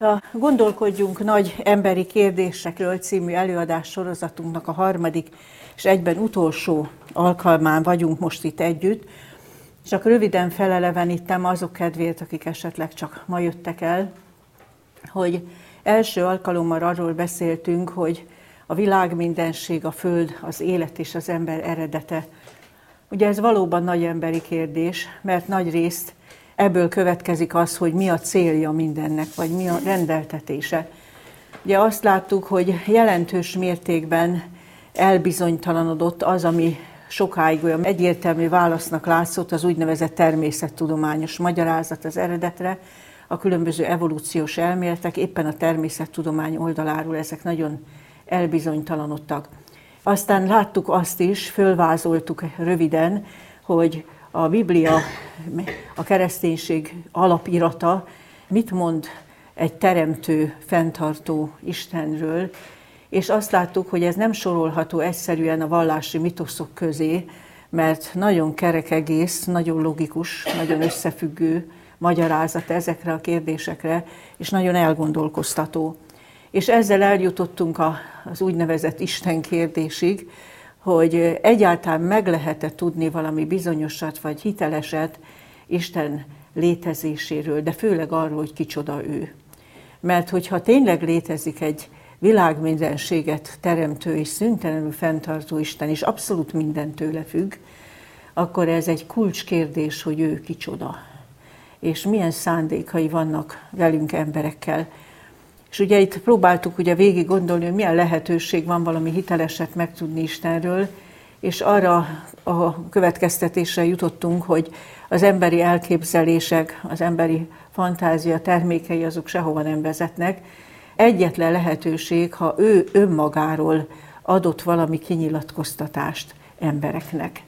A Gondolkodjunk nagy emberi kérdésekről című előadás sorozatunknak a harmadik és egyben utolsó alkalmán vagyunk most itt együtt. Csak röviden felelevenítem azok kedvéért, akik esetleg csak ma jöttek el, hogy első alkalommal arról beszéltünk, hogy a világ mindenség, a föld, az élet és az ember eredete. Ugye ez valóban nagy emberi kérdés, mert nagy részt ebből következik az, hogy mi a célja mindennek, vagy mi a rendeltetése. Ugye azt láttuk, hogy jelentős mértékben elbizonytalanodott az, ami sokáig olyan egyértelmű válasznak látszott, az úgynevezett természettudományos magyarázat az eredetre, a különböző evolúciós elméletek, éppen a természettudomány oldaláról ezek nagyon elbizonytalanodtak. Aztán láttuk azt is, fölvázoltuk röviden, hogy a Biblia, a kereszténység alapirata mit mond egy teremtő, fenntartó Istenről, és azt láttuk, hogy ez nem sorolható egyszerűen a vallási mitoszok közé, mert nagyon kerek egész, nagyon logikus, nagyon összefüggő magyarázat ezekre a kérdésekre, és nagyon elgondolkoztató. És ezzel eljutottunk az úgynevezett Isten kérdésig, hogy egyáltalán meg lehet-e tudni valami bizonyosat vagy hiteleset Isten létezéséről, de főleg arról, hogy kicsoda ő. Mert hogyha tényleg létezik egy világmindenséget teremtő és szüntelenül fenntartó Isten, és abszolút minden tőle függ, akkor ez egy kulcskérdés, hogy ő kicsoda, és milyen szándékai vannak velünk emberekkel. És ugye itt próbáltuk ugye végig gondolni, hogy milyen lehetőség van valami hiteleset megtudni Istenről, és arra a következtetésre jutottunk, hogy az emberi elképzelések, az emberi fantázia termékei azok sehova nem vezetnek. Egyetlen lehetőség, ha ő önmagáról adott valami kinyilatkoztatást embereknek.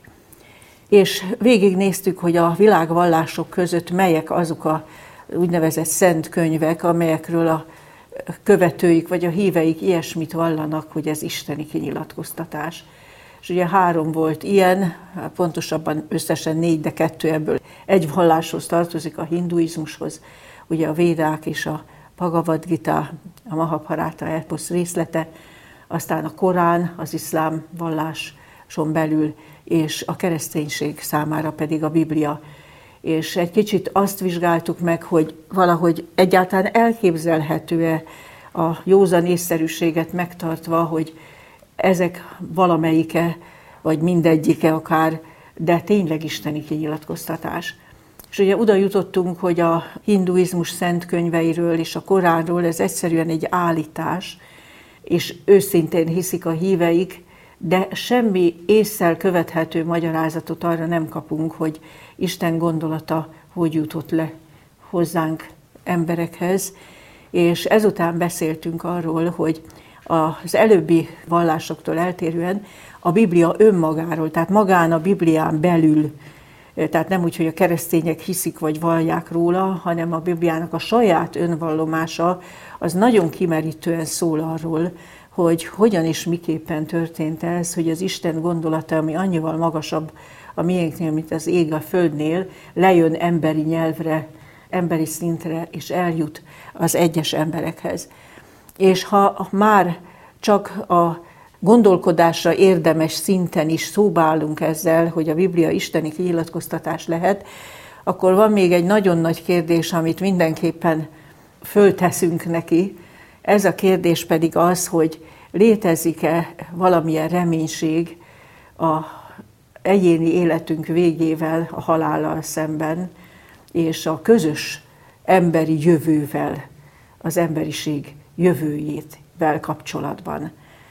És végignéztük, hogy a világvallások között melyek azok a úgynevezett szent könyvek, amelyekről a követőik vagy a híveik ilyesmit vallanak, hogy ez isteni kinyilatkoztatás. És ugye 3 volt ilyen, pontosabban összesen 4, de 2 ebből egy valláshoz tartozik, a hinduizmushoz, ugye a Védák és a Bhagavad Gita, a Mahabharata eposz részlete, aztán a Korán, az iszlám valláson belül, és a kereszténység számára pedig a Biblia. És egy kicsit azt vizsgáltuk meg, hogy valahogy egyáltalán elképzelhető-e a józan észszerűséget megtartva, hogy ezek valamelyike, vagy mindegyike akár, de tényleg isteni kinyilatkoztatás. És ugye oda jutottunk, hogy a hinduizmus szent könyveiről és a Koránról ez egyszerűen egy állítás, és őszintén hiszik a híveik, de semmi ésszel követhető magyarázatot arra nem kapunk, hogy Isten gondolata hogy jutott le hozzánk emberekhez. És ezután beszéltünk arról, hogy az előbbi vallásoktól eltérően a Biblia önmagáról, tehát magán a Biblián belül, tehát nem úgy, hogy a keresztények hiszik vagy vallják róla, hanem a Bibliának a saját önvallomása az nagyon kimerítően szól arról, hogy hogyan és miképpen történt ez, hogy az Isten gondolata, ami annyival magasabb a miénknél, mint az ég a földnél, lejön emberi nyelvre, emberi szintre, és eljut az egyes emberekhez. És ha már csak a gondolkodásra érdemes szinten is szóba állunk ezzel, hogy a Biblia isteni kinyilatkoztatás lehet, akkor van még egy nagyon nagy kérdés, amit mindenképpen fölteszünk neki. Ez a kérdés pedig az, hogy létezik-e valamilyen reménység a egyéni életünk végével, a halállal szemben, és a közös emberi jövővel, az emberiség jövőjével kapcsolatban.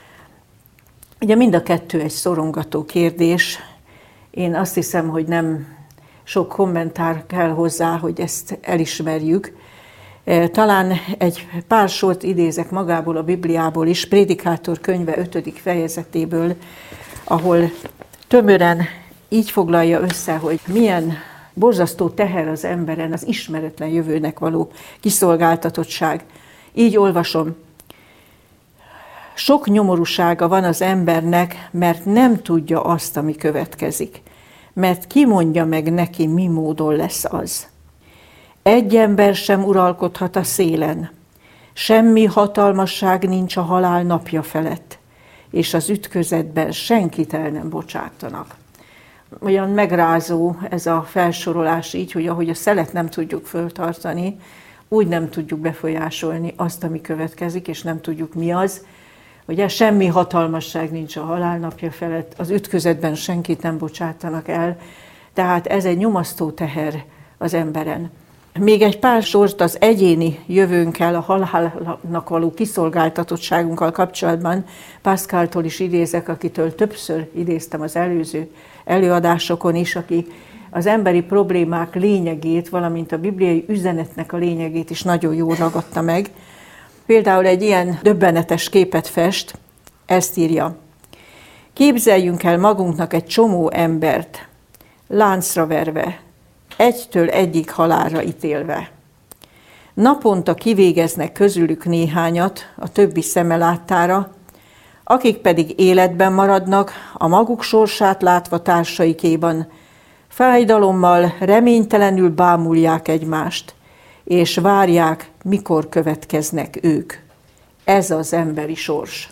Ugye mind a kettő egy szorongató kérdés. Én azt hiszem, hogy nem sok kommentár kell hozzá, hogy ezt elismerjük. Talán egy pár sort idézek magából a Bibliából is, Prédikátor könyve 5. fejezetéből, ahol tömören így foglalja össze, hogy milyen borzasztó teher az emberen az ismeretlen jövőnek való kiszolgáltatottság. Így olvasom. Sok nyomorúsága van az embernek, mert nem tudja azt, ami következik. Mert ki mondja meg neki, mi módon lesz az. Egy ember sem uralkodhat a szélen. Semmi hatalmasság nincs a halál napja felett, és az ütközetben senkit el nem bocsátanak. Olyan megrázó ez a felsorolás így, hogy ahogy a szelet nem tudjuk föltartani, úgy nem tudjuk befolyásolni azt, ami következik, és nem tudjuk mi az. Ugye semmi hatalmasság nincs a halál napja felett, az ütközetben senkit nem bocsátanak el, tehát ez egy nyomasztó teher az emberen. Még egy pár sort az egyéni jövőnkkel, a halálnak való kiszolgáltatottságunkkal kapcsolatban Pascaltól is idézek, akitől többször idéztem az előző előadásokon is, aki az emberi problémák lényegét, valamint a bibliai üzenetnek a lényegét is nagyon jól ragadta meg. Például egy ilyen döbbenetes képet fest, ezt írja: képzeljünk el magunknak egy csomó embert, láncra verve, egytől egyig halálra ítélve. Naponta kivégeznek közülük néhányat a többi szeme láttára, akik pedig életben maradnak, a maguk sorsát látva társaikéban, fájdalommal, reménytelenül bámulják egymást, és várják, mikor következnek ők. Ez az emberi sors.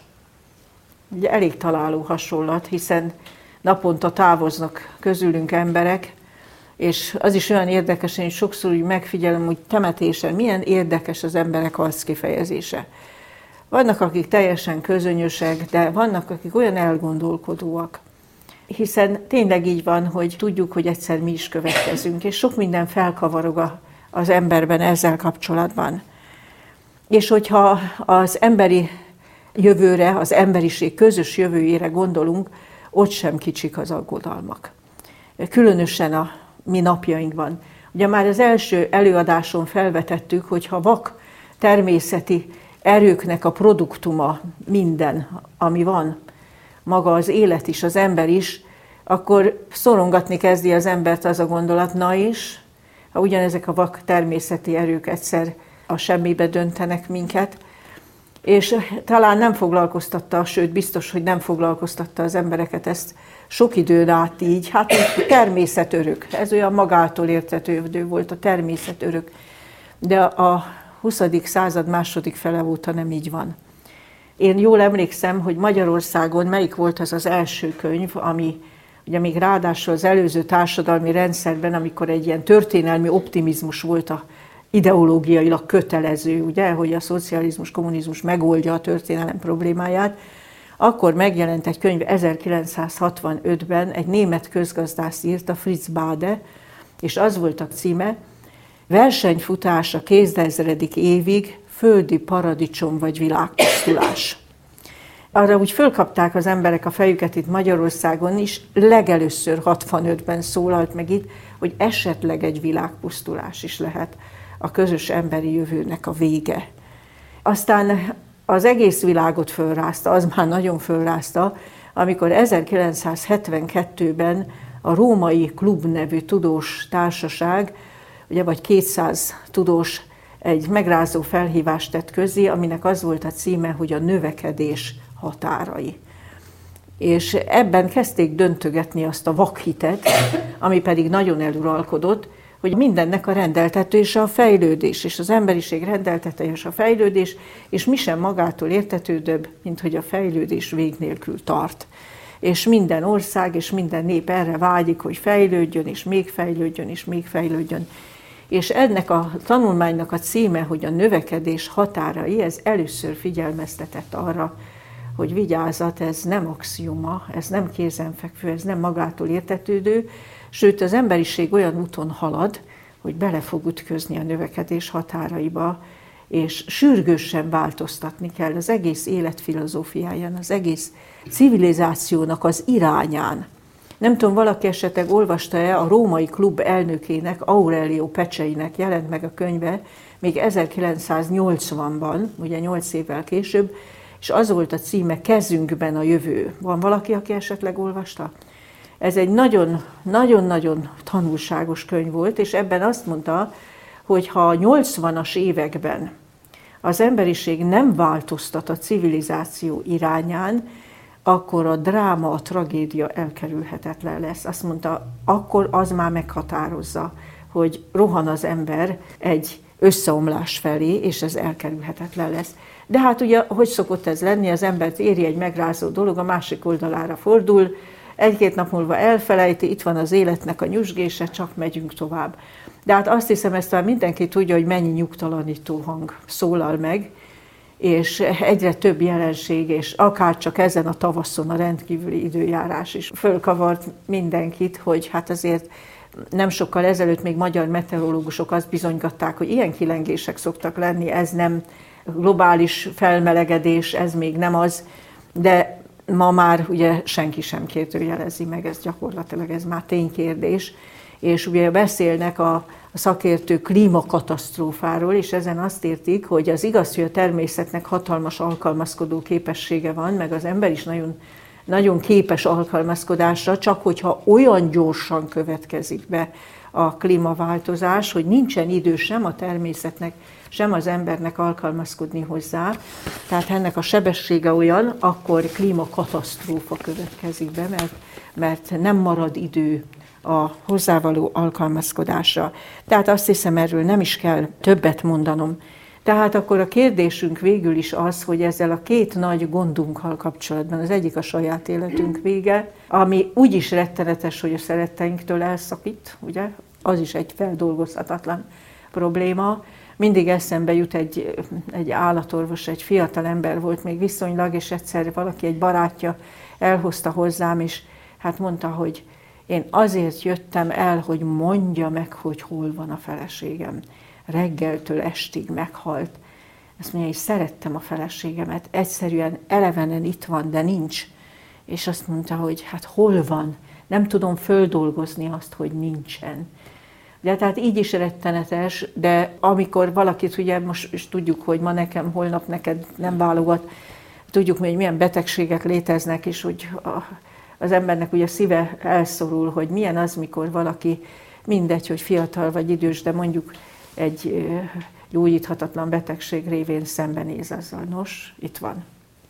Ugye elég találó hasonlat, hiszen naponta távoznak közülünk emberek, és az is olyan érdekes, én sokszor úgy megfigyelem, hogy temetésen milyen érdekes az emberek arckifejezése. Vannak, akik teljesen közönyösek, de vannak, akik olyan elgondolkodóak. Hiszen tényleg így van, hogy tudjuk, hogy egyszer mi is következünk, és sok minden felkavarog az emberben ezzel kapcsolatban. És hogyha az emberi jövőre, az emberiség közös jövőjére gondolunk, ott sem kicsik az aggodalmak. Különösen a mi napjainkban. Ugye már az első előadáson felvetettük, hogy ha vak természeti erőknek a produktuma minden, ami van, maga az élet is, az ember is, akkor szorongatni kezdi az embert az a gondolat, na is, ha ugyanezek a vak természeti erők egyszer a semmibe döntenek minket, és talán nem foglalkoztatta, sőt biztos, hogy nem foglalkoztatta az embereket ezt sok időn át így, hát természetörök, ez olyan magától értetődő volt, a természetörök, de a 20. század második fele óta nem így van. Én jól emlékszem, hogy Magyarországon melyik volt az az első könyv, ami ugye még ráadásul az előző társadalmi rendszerben, amikor egy ilyen történelmi optimizmus volt a ideológiailag kötelező, ugye, hogy a szocializmus, kommunizmus megoldja a történelem problémáját, akkor megjelent egy könyv 1965-ben, egy német közgazdász írta, Fritz Bade, és az volt a címe: Versenyfutás a kétezredik évig, földi paradicsom vagy világpusztulás. Arra úgy fölkapták az emberek a fejüket itt Magyarországon is, legelőször 65-ben szólalt meg itt, hogy esetleg egy világpusztulás is lehet a közös emberi jövőnek a vége. Aztán az egész világot fölrázta, az már nagyon fölrázta, amikor 1972-ben a Római Klub nevű tudós társaság, ugye vagy 200 tudós egy megrázó felhívást tett közzé, aminek az volt a címe, hogy a növekedés határai. És ebben kezdték döntögetni azt a vakhitet, ami pedig nagyon eluralkodott, hogy mindennek a rendeltetése a fejlődés, és az emberiség rendeltetése a fejlődés, és mi sem magától értetődőbb, mint hogy a fejlődés vég nélkül tart. És minden ország és minden nép erre vágyik, hogy fejlődjön, és még fejlődjön, és még fejlődjön. És ennek a tanulmánynak a címe, hogy a növekedés határai, ez először figyelmeztetett arra, hogy vigyázzat, ez nem axioma, ez nem kézenfekvő, ez nem magától értetődő, sőt az emberiség olyan úton halad, hogy bele fog ütközni a növekedés határaiba, és sürgősen változtatni kell az egész életfilozófiáján, az egész civilizációnak az irányán. Nem tudom, valaki esetleg olvasta-e, a Római Klub elnökének, Aurelio Peceinek jelent meg a könyve még 1980-ban, ugye 8 évvel később, és az volt a címe, Kezünkben a jövő. Van valaki, aki esetleg olvasta? Ez egy nagyon-nagyon tanulságos könyv volt, és ebben azt mondta, hogy ha a 80-as években az emberiség nem változtat a civilizáció irányán, akkor a dráma, a tragédia elkerülhetetlen lesz. Azt mondta, akkor az már meghatározza, hogy rohan az ember egy összeomlás felé, és ez elkerülhetetlen lesz. De hát ugye, hogy szokott ez lenni, az embert éri egy megrázó dolog, a másik oldalára fordul, egy-két nap múlva elfelejti, itt van az életnek a nyüzsgése, csak megyünk tovább. De hát azt hiszem, ezt már mindenki tudja, hogy mennyi nyugtalanító hang szólal meg, és egyre több jelenség, és akár csak ezen a tavaszon a rendkívüli időjárás is fölkavart mindenkit, hogy hát azért nem sokkal ezelőtt még magyar meteorológusok azt bizonygatták, hogy ilyen kilengések szoktak lenni, ez nem globális felmelegedés, ez még nem az, de ma már ugye senki sem kérdőjelezi meg, ez gyakorlatilag ez már ténykérdés, és ugye beszélnek a szakértők klímakatasztrófáról, és ezen azt értik, hogy az igaz, hogy a természetnek hatalmas alkalmazkodó képessége van, meg az ember is nagyon, nagyon képes alkalmazkodásra, csak hogyha olyan gyorsan következik be a klímaváltozás, hogy nincsen idő sem a természetnek, sem az embernek alkalmazkodni hozzá. Tehát ennek a sebessége olyan, akkor klímakatasztrófa következik be, mert nem marad idő a hozzávaló alkalmazkodásra. Tehát azt hiszem, erről nem is kell többet mondanom. Tehát akkor a kérdésünk végül is az, hogy ezzel a két nagy gondunkkal kapcsolatban, az egyik a saját életünk vége, ami úgy is rettenetes, hogy a szeretteinktől elszakít, ugye? Az is egy feldolgozhatatlan probléma. Mindig eszembe jut egy állatorvos, egy fiatal ember volt még viszonylag, és egyszer valaki, egy barátja elhozta hozzám, és hát mondta, hogy én azért jöttem el, hogy mondja meg, hogy hol van a feleségem. Reggeltől estig meghalt. Azt mondja, hogy szerettem a feleségemet, egyszerűen elevenen itt van, de nincs. És azt mondta, hogy hát hol van? Nem tudom földolgozni azt, hogy nincsen. De tehát így is rettenetes, de amikor valakit, ugye most is tudjuk, hogy ma nekem, holnap neked nem válogat, tudjuk, hogy milyen betegségek léteznek, és hogy az embernek ugye szíve elszorul, hogy milyen az, mikor valaki, mindegy, hogy fiatal vagy idős, de mondjuk egy gyógyíthatatlan betegség révén szembenéz azzal. Nos, itt van.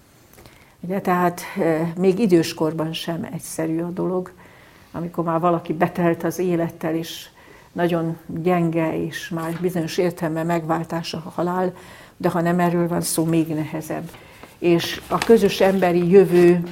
Ugye, tehát még időskorban sem egyszerű a dolog, amikor már valaki betelt az élettel, és nagyon gyenge, és már bizonyos értelemben megváltása a halál, de ha nem erről van szó, még nehezebb. És a közös emberi jövő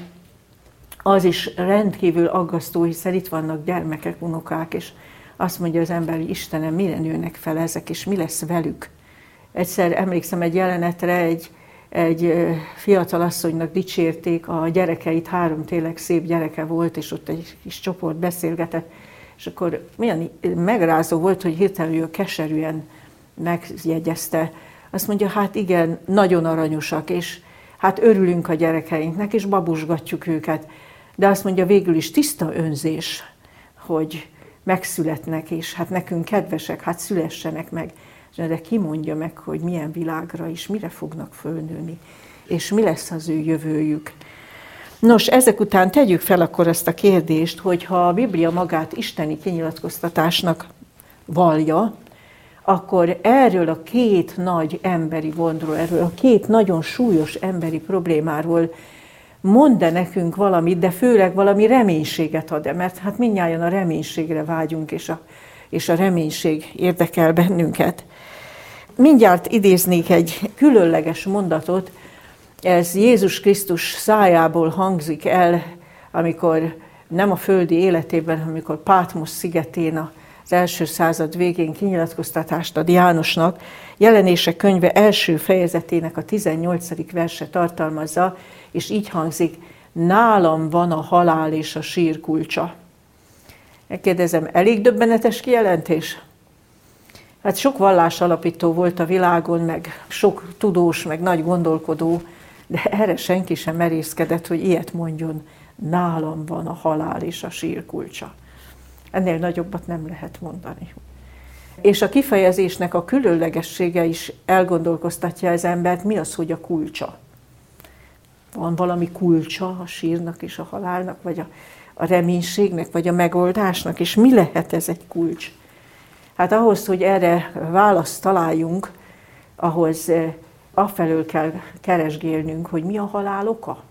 az is rendkívül aggasztó, hiszen itt vannak gyermekek, unokák, és azt mondja az ember, hogy Istenem, mire nőnek fel ezek, és mi lesz velük? Egyszer emlékszem egy jelenetre, egy fiatal asszonynak dicsérték a gyerekeit, 3 tényleg szép gyereke volt, és ott egy kis csoport beszélgetett, és akkor milyen megrázó volt, hogy hirtelen ő keserűen megjegyezte. Azt mondja, hát igen, nagyon aranyosak, és hát örülünk a gyerekeinknek, és babusgatjuk őket. De azt mondja, végül is tiszta önzés, hogy megszületnek, és hát nekünk kedvesek, hát szülessenek meg. De ki mondja meg, hogy milyen világra is, mire fognak fölnőni, és mi lesz az ő jövőjük. Nos, ezek után tegyük fel akkor azt a kérdést, hogy ha a Biblia magát isteni kinyilatkoztatásnak vallja, akkor erről a 2 nagy emberi gondról, erről a 2 nagyon súlyos emberi problémáról mond-e nekünk valamit, de főleg valami reménységet ad-e, mert hát mindnyájan a reménységre vágyunk, és a reménység érdekel bennünket. Mindjárt idéznék egy különleges mondatot, ez Jézus Krisztus szájából hangzik el, amikor nem a földi életében, amikor Pátmos szigetén az első század végén kinyilatkoztatást ad Jánosnak, Jelenések könyve első fejezetének a 18. verse tartalmazza, és így hangzik, nálam van a halál és a sír kulcsa. Megkérdezem, elég döbbenetes kijelentés? Hát sok vallásalapító volt a világon, meg sok tudós, meg nagy gondolkodó, de erre senki sem merészkedett, hogy ilyet mondjon, nálam van a halál és a sír kulcsa. Ennél nagyobbat nem lehet mondani. És a kifejezésnek a különlegessége is elgondolkoztatja az embert, mi az, hogy a kulcsa. Van valami kulcsa a sírnak és a halálnak, vagy a reménységnek, vagy a megoldásnak, és mi lehet ez egy kulcs? Hát ahhoz, hogy erre választ találjunk, ahhoz afelől kell keresgélnünk, hogy mi a halál oka.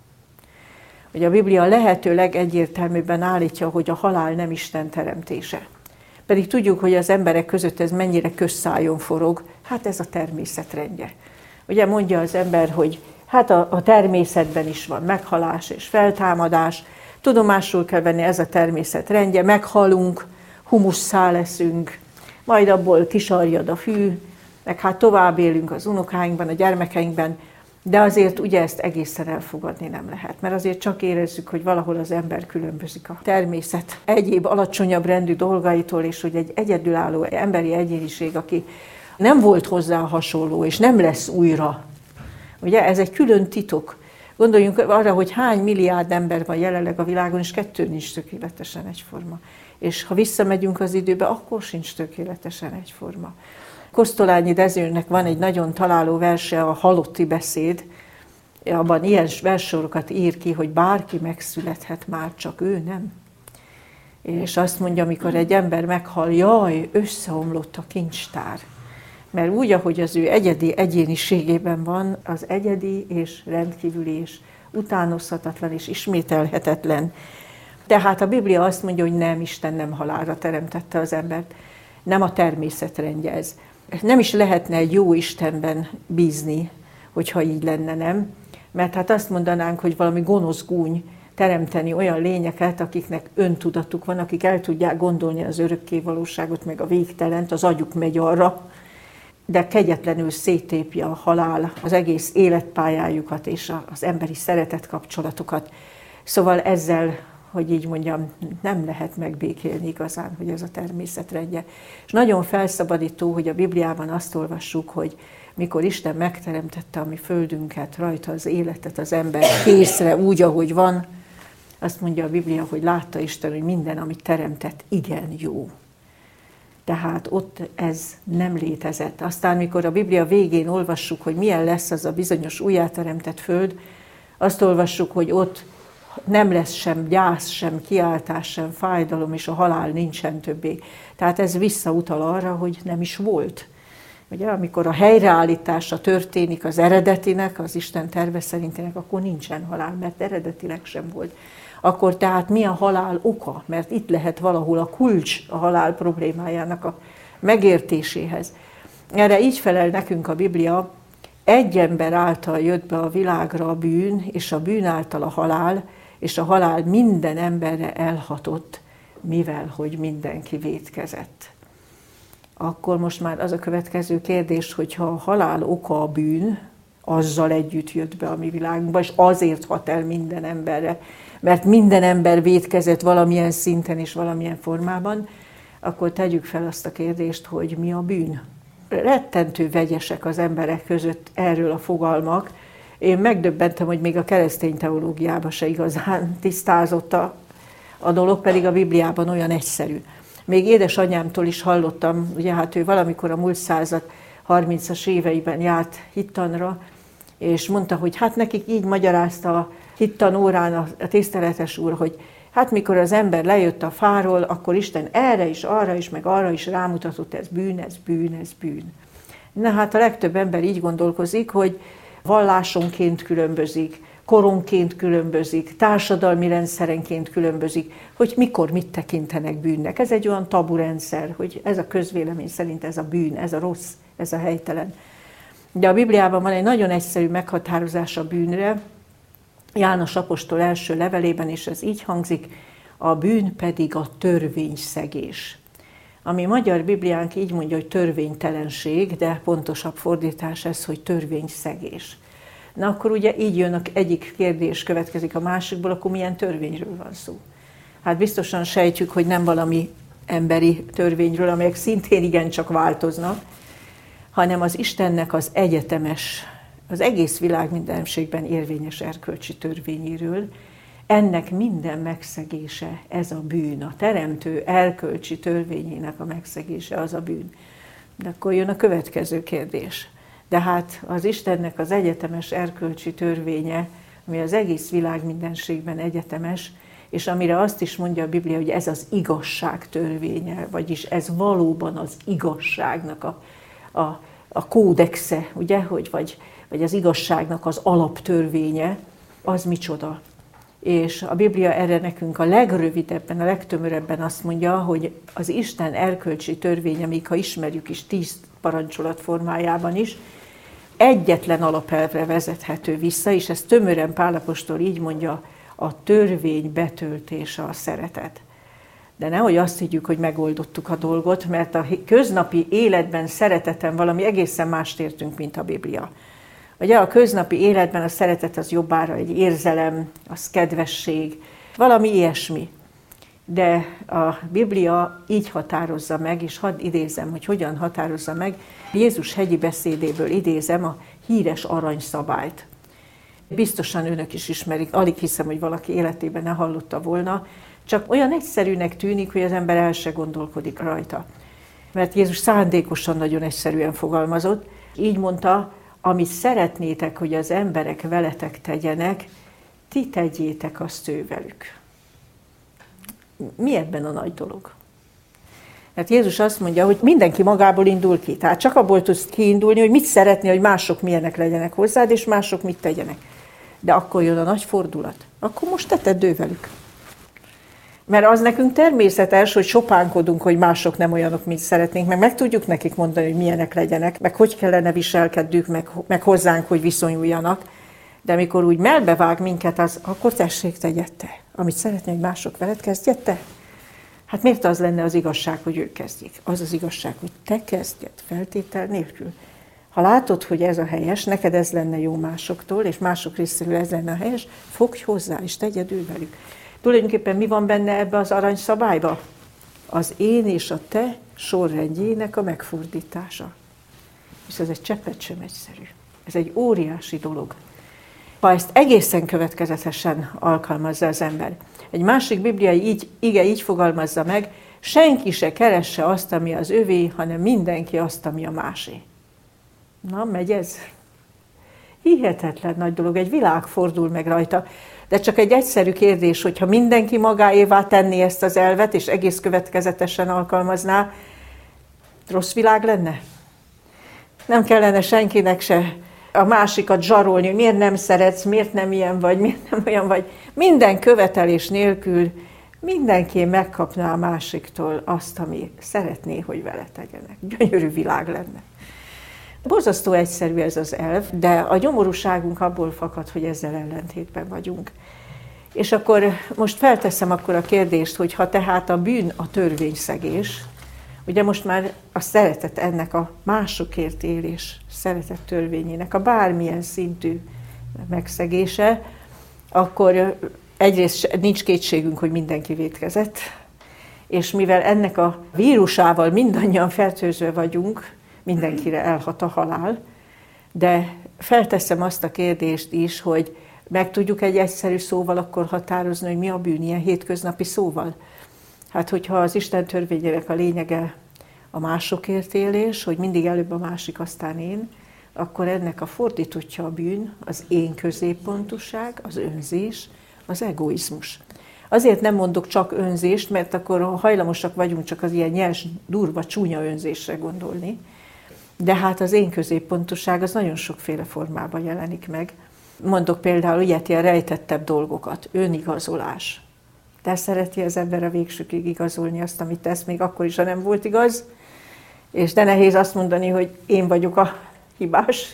Hogy a Biblia lehető legegyértelműbben állítja, hogy a halál nem Isten teremtése. Pedig tudjuk, hogy az emberek között ez mennyire közszájon forog. Hát ez a természet rendje. Ugye mondja az ember, hogy hát a természetben is van meghalás és feltámadás, tudomásul kell venni, ez a természet rendje, meghalunk, humusszá leszünk, majd abból kisarjad a fű, meg hát tovább élünk az unokáinkban, a gyermekeinkben, de azért ugye ezt egészen elfogadni nem lehet, mert azért csak érezzük, hogy valahol az ember különbözik a természet egyéb alacsonyabb rendű dolgaitól, és hogy egy egyedülálló emberi egyéniség, aki nem volt hozzá hasonló, és nem lesz újra. Ugye ez egy külön titok. Gondoljunk arra, hogy hány milliárd ember van jelenleg a világon, és kettő nincs tökéletesen egyforma. És ha visszamegyünk az időbe, akkor sincs tökéletesen egyforma. Kosztolányi Dezsőnek van egy nagyon találó verse, a Halotti beszéd, abban ilyen verssorokat ír ki, hogy bárki megszülethet, már csak ő nem. És azt mondja, amikor egy ember meghal, jaj, összeomlott a kincstár. Mert úgy, ahogy az ő egyedi egyéniségében van, az egyedi és rendkívüli és utánozhatatlan és ismételhetetlen. Tehát a Biblia azt mondja, hogy nem, Isten nem halálra teremtette az embert. Nem a természetrendje ez. Nem is lehetne egy jó Istenben bízni, hogyha így lenne, nem? Mert hát azt mondanánk, hogy valami gonosz gúny teremteni olyan lényeket, akiknek öntudatuk van, akik el tudják gondolni az örökké valóságot, meg a végtelent, az agyuk megy arra, de kegyetlenül széttépje a halál az egész életpályájukat és az emberi szeretet kapcsolatokat. Szóval ezzel, hogy így mondjam, nem lehet megbékélni igazán, hogy ez a természetrendje. És nagyon felszabadító, hogy a Bibliában azt olvassuk, hogy mikor Isten megteremtette a mi földünket, rajta az életet, az ember készre, úgy, ahogy van, azt mondja a Biblia, hogy látta Isten, hogy minden, amit teremtett, igen jó. Tehát ott ez nem létezett. Aztán, mikor a Biblia végén olvassuk, hogy milyen lesz az a bizonyos újjáteremtett föld, azt olvassuk, hogy ott nem lesz sem gyász, sem kiáltás, sem fájdalom, és a halál nincsen többé. Tehát ez visszautal arra, hogy nem is volt. Ugye, amikor a helyreállítása történik az eredetinek, az Isten terve szerintének, akkor nincsen halál, mert eredetileg sem volt. Akkor tehát mi a halál oka? Mert itt lehet valahol a kulcs a halál problémájának a megértéséhez. Erre így felel nekünk a Biblia, egy ember által jött be a világra a bűn, és a bűn által a halál, és a halál minden emberre elhatott, mivel hogy mindenki vétkezett. Akkor most már az a következő kérdés, hogyha a halál oka a bűn, azzal együtt jött be a mi világunkba, és azért hat el minden emberre, mert minden ember vétkezett valamilyen szinten és valamilyen formában, akkor tegyük fel azt a kérdést, hogy mi a bűn. Rettentő vegyesek az emberek között erről a fogalmak. Én megdöbbentem, hogy még a keresztény teológiában se igazán tisztázott a dolog, pedig a Bibliában olyan egyszerű. Még édesanyámtól is hallottam, ugye hát ő valamikor a múlt század 30-as éveiben járt hittanra, és mondta, hogy hát nekik így magyarázta a hittan órán a tiszteletes úr, hogy hát mikor az ember lejött a fáról, akkor Isten erre is, arra is, meg arra is rámutatott, ez bűn, ez bűn, ez bűn. Na hát a legtöbb ember így gondolkozik, hogy vallásonként különbözik, koronként különbözik, társadalmi rendszerenként különbözik, hogy mikor mit tekintenek bűnnek. Ez egy olyan taburendszer, hogy ez a közvélemény szerint ez a bűn, ez a rossz, ez a helytelen. De a Bibliában van egy nagyon egyszerű meghatározás a bűnre, János apostol első levelében, és ez így hangzik, a bűn pedig a törvényszegés. Ami magyar Bibliánk így mondja, hogy törvénytelenség, de pontosabb fordítás ez, hogy törvényszegés. Na akkor ugye így jön egyik kérdés, következik a másikból, akkor milyen törvényről van szó? Hát biztosan sejtjük, hogy nem valami emberi törvényről, amelyek szintén igencsak változnak, hanem az Istennek az egyetemes, az egész világ mindenségben érvényes erkölcsi törvényéről. Ennek minden megszegése, ez a bűn, a teremtő erkölcsi törvényének a megszegése, az a bűn. De akkor jön a következő kérdés. De hát az Istennek az egyetemes erkölcsi törvénye, ami az egész világ mindenségben egyetemes, és amire azt is mondja a Biblia, hogy ez az igazság törvénye, vagyis ez valóban az igazságnak a kódexe, ugye, vagy az igazságnak az alaptörvénye, az micsoda? És a Biblia erre nekünk a legrövidebben, a legtömörebben azt mondja, hogy az Isten erkölcsi törvénye, még ha ismerjük is 10 parancsolat formájában is, egyetlen alapelvre vezethető vissza, és ezt tömören Pál apostol így mondja, a törvény betöltése a szeretet. De nehogy azt higgyük, hogy megoldottuk a dolgot, mert a köznapi életben szereteten valami egészen mást értünk, mint a Biblia. Ugye a köznapi életben a szeretet az jobbára egy érzelem, az kedvesség, valami ilyesmi. De a Biblia így határozza meg, és hadd idézem, hogy hogyan határozza meg. Jézus hegyi beszédéből idézem a híres aranyszabályt. Biztosan önök is ismerik, alig hiszem, hogy valaki életében ne hallotta volna, csak olyan egyszerűnek tűnik, hogy az ember el se gondolkodik rajta. Mert Jézus szándékosan nagyon egyszerűen fogalmazott, így mondta, amit szeretnétek, hogy az emberek veletek tegyenek, ti tegyétek azt ővelük. Mi ebben a nagy dolog? Mert Jézus azt mondja, hogy mindenki magából indul ki. Tehát csak abból tudsz kiindulni, hogy mit szeretné, hogy mások milyenek legyenek hozzád, és mások mit tegyenek. De akkor jön a nagy fordulat. Akkor most te tedd ővelük. Mert az nekünk természetes, hogy sopánkodunk, hogy mások nem olyanok, mint szeretnénk, meg tudjuk nekik mondani, hogy milyenek legyenek, meg hogy kellene viselkedjük, meg hozzánk, hogy viszonyuljanak. De amikor úgy melbevág minket, akkor tessék, tegyed te. Amit szeretné, hogy mások veled, kezdjed te. Hát miért az lenne az igazság, hogy ők kezdjék? Az az igazság, hogy te kezdjed feltétel nélkül. Ha látod, hogy ez a helyes, neked ez lenne jó másoktól, és mások részéről ez lenne a helyes, fogj hozzá, és tegyed ővelük. Tulajdonképpen mi van benne ebbe az aranyszabályba? Az én és a te sorrendjének a megfordítása. És ez egy cseppet sem egyszerű. Ez egy óriási dolog. Ha ezt egészen következetesen alkalmazza az ember. Egy másik bibliai ige így fogalmazza meg, senki se keresse azt, ami az övé, hanem mindenki azt, ami a másé. Na, megy ez? Hihetetlen nagy dolog, egy világ fordul meg rajta. De csak egy egyszerű kérdés, hogyha mindenki magáévá tenné ezt az elvet, és egész következetesen alkalmazná, rossz világ lenne? Nem kellene senkinek se a másikat zsarolni, hogy miért nem szeretsz, miért nem ilyen vagy, miért nem olyan vagy. Minden követelés nélkül mindenki megkapná a másiktól azt, ami szeretné, hogy vele tegyenek. Gyönyörű világ lenne. Borzasztó egyszerű ez az elv, de a nyomorúságunk abból fakad, hogy ezzel ellentétben vagyunk. És akkor most felteszem akkor a kérdést, hogy ha tehát a bűn a törvényszegés, ugye most már a szeretet ennek a másokért élés, szeretet törvényének a bármilyen szintű megszegése, akkor egyrészt nincs kétségünk, hogy mindenki vétkezett, és mivel ennek a vírusával mindannyian fertőzve vagyunk, mindenkire elhat a halál, de felteszem azt a kérdést is, hogy meg tudjuk egy egyszerű szóval akkor határozni, hogy mi a bűn, ilyen hétköznapi szóval. Hát, hogyha az Isten törvényének a lényege a másokért élés, hogy mindig előbb a másik, aztán én, akkor ennek a fordítottja a bűn, az én középpontúság, az önzés, az egoizmus. Azért nem mondok csak önzést, mert akkor hajlamosak vagyunk csak az ilyen nyers, durva, csúnya önzésre gondolni, de hát az én középpontúság az nagyon sokféle formában jelenik meg. Mondok például ilyet, ilyen rejtettebb dolgokat, önigazolás. De szereti az ember a végsőkig igazolni azt, amit tesz, még akkor is, ha nem volt igaz, és de nehéz azt mondani, hogy én vagyok a hibás.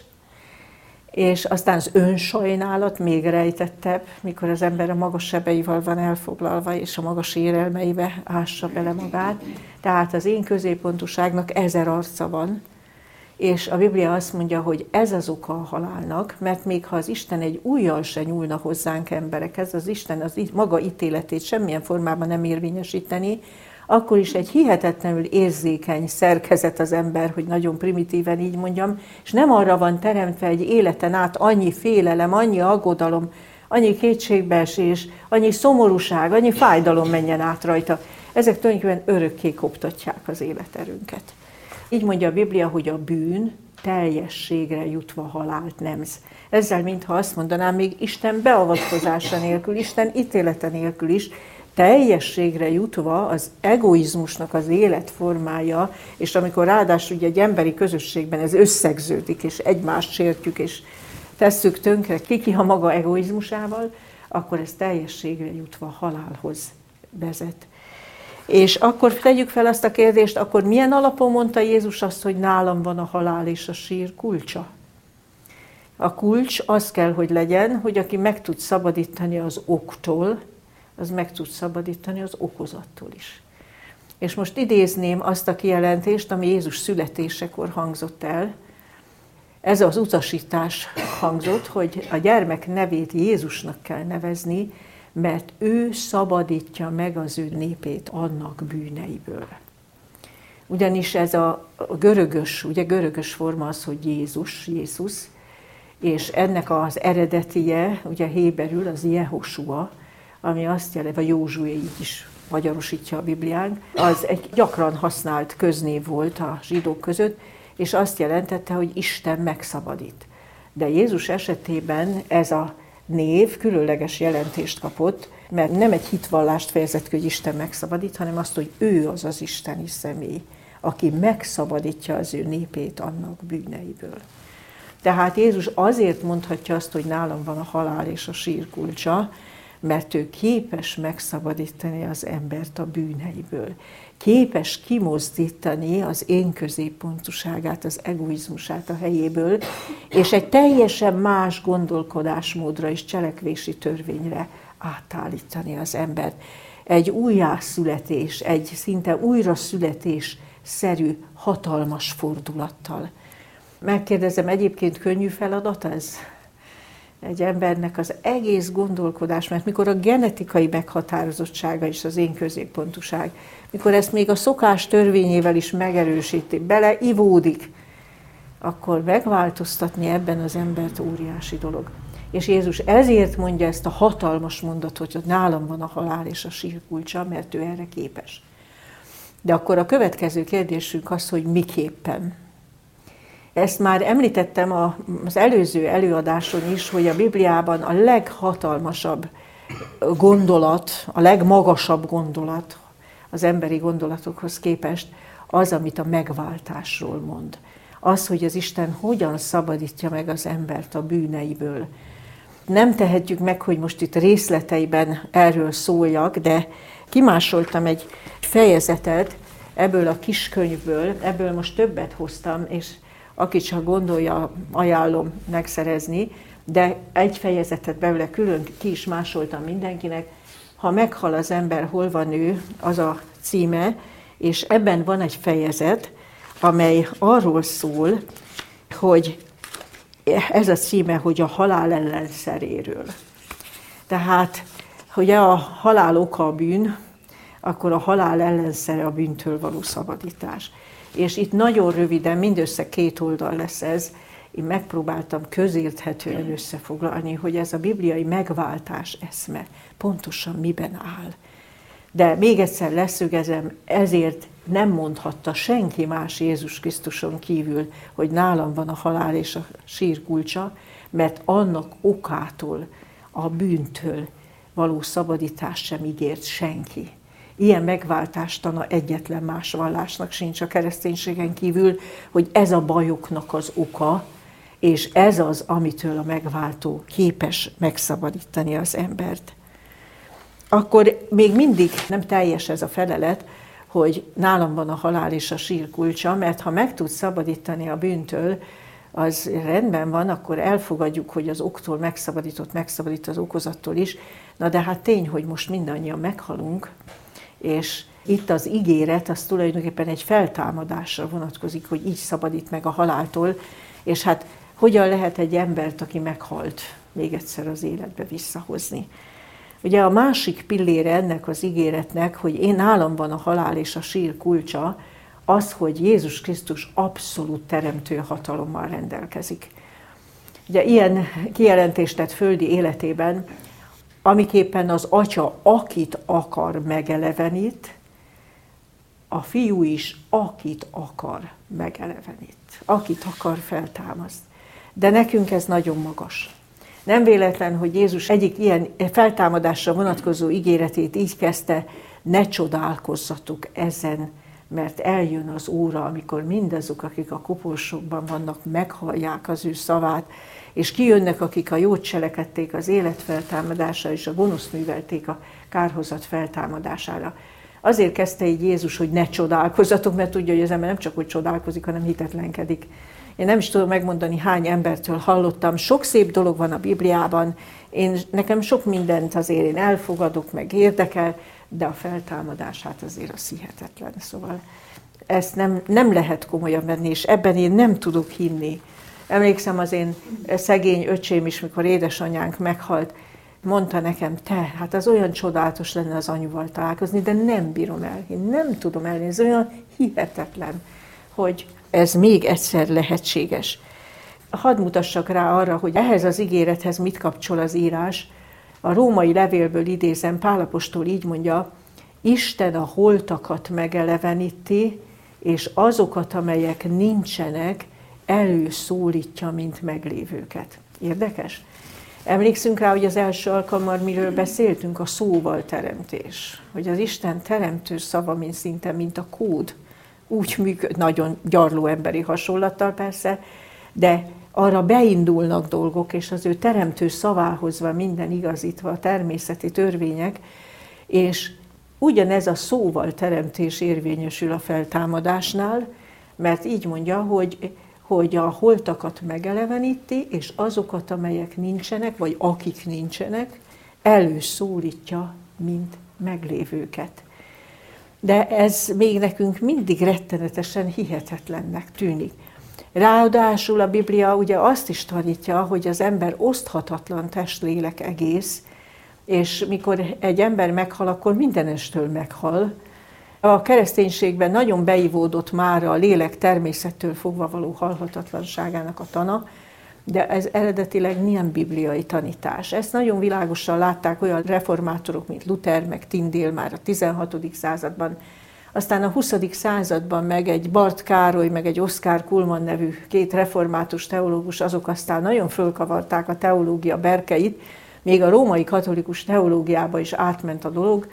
És aztán az önsajnálat még rejtettebb, mikor az ember a magas sebeivel van elfoglalva, és a magas érelmeibe ássa bele magát. Tehát az én középpontúságnak 1000 arca van, és a Biblia azt mondja, hogy ez az oka a halálnak, mert még ha az Isten egy ujjal se nyúlna hozzánk emberekhez, az Isten az maga ítéletét semmilyen formában nem érvényesíteni, akkor is egy hihetetlenül érzékeny szerkezet az ember, hogy nagyon primitíven így mondjam, és nem arra van teremtve egy életen át annyi félelem, annyi aggodalom, annyi kétségbeesés, annyi szomorúság, annyi fájdalom menjen át rajta. Ezek tulajdonképpen örökké koptatják az életerőnket. Így mondja a Biblia, hogy a bűn teljességre jutva halált nemz. Ezzel mintha azt mondanám, még Isten beavatkozása nélkül, Isten ítélete nélkül is, teljességre jutva az egoizmusnak az életformája, és amikor ráadásul ugye egy emberi közösségben ez összegződik, és egymást sértjük, és tesszük tönkre ki a maga egoizmusával, akkor ez teljességre jutva halálhoz vezet. És akkor tegyük fel azt a kérdést, akkor milyen alapon mondta Jézus azt, hogy nálam van a halál és a sír kulcsa? A kulcs az kell, hogy legyen, hogy aki meg tud szabadítani az októl, az meg tud szabadítani az okozattól is. És most idézném azt a kijelentést, ami Jézus születésekor hangzott el. Ez az utasítás hangzott, hogy a gyermek nevét Jézusnak kell nevezni, mert ő szabadítja meg az ő népét annak bűneiből. Ugyanis ez a görögös forma az, hogy Jézus, és ennek az eredetije, ugye héberül az Jehoshua, ami azt jelenti, vagy Józsué, így is magyarosítja a Bibliánk, az egy gyakran használt köznév volt a zsidók között, és azt jelentette, hogy Isten megszabadít. De Jézus esetében ez a név különleges jelentést kapott, mert nem egy hitvallást fejezett ki, hogy Isten megszabadít, hanem azt, hogy ő az az isteni személy, aki megszabadítja az ő népét annak bűneiből. Tehát Jézus azért mondhatja azt, hogy nálam van a halál és a sír kulcsa, mert ő képes megszabadítani az embert a bűneiből. Képes kimozdítani az én középpontúságát, az egoizmusát a helyéből, és egy teljesen más gondolkodásmódra és cselekvési törvényre átállítani az embert. Egy újjászületés, egy szinte újraszületés-szerű hatalmas fordulattal. Megkérdezem, egyébként könnyű feladat ez? Egy embernek az egész gondolkodás, mert mikor a genetikai meghatározottsága is az én középpontúság, mikor ezt még a szokás törvényével is megerősíti, beleivódik, akkor megváltoztatni ebben az embert óriási dolog. És Jézus ezért mondja ezt a hatalmas mondatot, hogy nálam van a halál és a sír kulcsa, mert ő erre képes. De akkor a következő kérdésünk az, hogy miképpen. Ezt már említettem az előző előadáson is, hogy a Bibliában a leghatalmasabb gondolat, a legmagasabb gondolat az emberi gondolatokhoz képest az, amit a megváltásról mond. Az, hogy az Isten hogyan szabadítja meg az embert a bűneiből. Nem tehetjük meg, hogy most itt részleteiben erről szóljak, de kimásoltam egy fejezetet ebből a kis könyvből, ebből most többet hoztam, és aki csak gondolja, ajánlom megszerezni, de egy fejezetet belőle külön ki is másoltam mindenkinek. Ha meghal az ember, hol van ő, az a címe, és ebben van egy fejezet, amely arról szól, hogy ez a címe, hogy a halál ellenszeréről. Tehát, hogy a halál oka a bűn, akkor a halál ellenszere a bűntől való szabadítás. És itt nagyon röviden, mindössze 2 oldal lesz ez, én megpróbáltam közérthetően összefoglalni, hogy ez a bibliai megváltás eszme pontosan miben áll. De még egyszer leszögezem, ezért nem mondhatta senki más Jézus Krisztuson kívül, hogy nálam van a halál és a sír kulcsa, mert annak okától, a bűntől való szabadítást sem ígért senki. Ilyen megváltástana egyetlen más vallásnak sincs a kereszténységen kívül, hogy ez a bajoknak az oka, és ez az, amitől a megváltó képes megszabadítani az embert. Akkor még mindig nem teljes ez a felelet, hogy nálam van a halál és a sír kulcsa, mert ha meg tud szabadítani a bűntől, az rendben van, akkor elfogadjuk, hogy az októl megszabadít az okozattól is. Na de hát tény, hogy most mindannyian meghalunk, és itt az ígéret, az tulajdonképpen egy feltámadásra vonatkozik, hogy így szabadít meg a haláltól, és hát hogyan lehet egy embert, aki meghalt, még egyszer az életbe visszahozni. Ugye a másik pillére ennek az ígéretnek, hogy én nálam van a halál és a sír kulcsa, az, hogy Jézus Krisztus abszolút teremtő hatalommal rendelkezik. Ugye ilyen kijelentést tett földi életében, amiképpen az Atya, akit akar, megelevenít, a Fiú is, akit akar, megelevenít. Akit akar, feltámaszt. De nekünk ez nagyon magas. Nem véletlen, hogy Jézus egyik ilyen feltámadásra vonatkozó ígéretét így kezdte, ne csodálkozzatok ezen, mert eljön az óra, amikor mindazok, akik a koporsókban vannak, meghallják az ő szavát, és kijönnek, akik a jót cselekedték az élet feltámadására, és a gonoszt művelték a kárhozat feltámadására. Azért kezdte így Jézus, hogy ne csodálkozzatok, mert tudja, hogy az ember nem csak hogy csodálkozik, hanem hitetlenkedik. Én nem is tudom megmondani, hány embertől hallottam. Sok szép dolog van a Bibliában, nekem sok mindent azért én elfogadok, meg érdekel, de a feltámadás, hát azért az hihetetlen. Szóval ezt nem lehet komolyan venni, és ebben én nem tudok hinni. Emlékszem, az én szegény öcsém is, mikor édesanyánk meghalt, mondta nekem, hát az olyan csodálatos lenne az anyuval találkozni, de nem bírom el, én nem tudom elérni, ez olyan hihetetlen, hogy ez még egyszer lehetséges. Hadd mutassak rá arra, hogy ehhez az ígérethez mit kapcsol az írás. A római levélből idézem, Pál apostol így mondja, Isten a holtakat megeleveníti, és azokat, amelyek nincsenek, előszólítja, mint meglévőket. Érdekes? Emlékszünk rá, hogy az első alkalommal miről beszéltünk, a szóval teremtés. Hogy az Isten teremtő szava, mint szinte, mint a kód. Úgy működik, nagyon gyarló emberi hasonlattal persze, de arra beindulnak dolgok, és az ő teremtő szavához van minden igazítva, a természeti törvények, és ugyanez a szóval teremtés érvényesül a feltámadásnál, mert így mondja, hogy a holtakat megeleveníti, és azokat, amelyek nincsenek, vagy akik nincsenek, előszólítja, mint meglévőket. De ez még nekünk mindig rettenetesen hihetetlennek tűnik. Ráadásul a Biblia ugye azt is tanítja, hogy az ember oszthatatlan test-lélek egész, és mikor egy ember meghal, akkor mindenestől meghal. A kereszténységben nagyon beivódott már a lélek természettől fogva való halhatatlanságának a tana, de ez eredetileg nem bibliai tanítás. Ezt nagyon világosan látták olyan reformátorok, mint Luther, meg Tyndale már a 16. században. Aztán a 20. században meg egy Bart Károly, meg egy Oskar Kuhlmann nevű két református teológus, azok aztán nagyon fölkavarták a teológia berkeit, még a római katolikus teológiába is átment a dolog,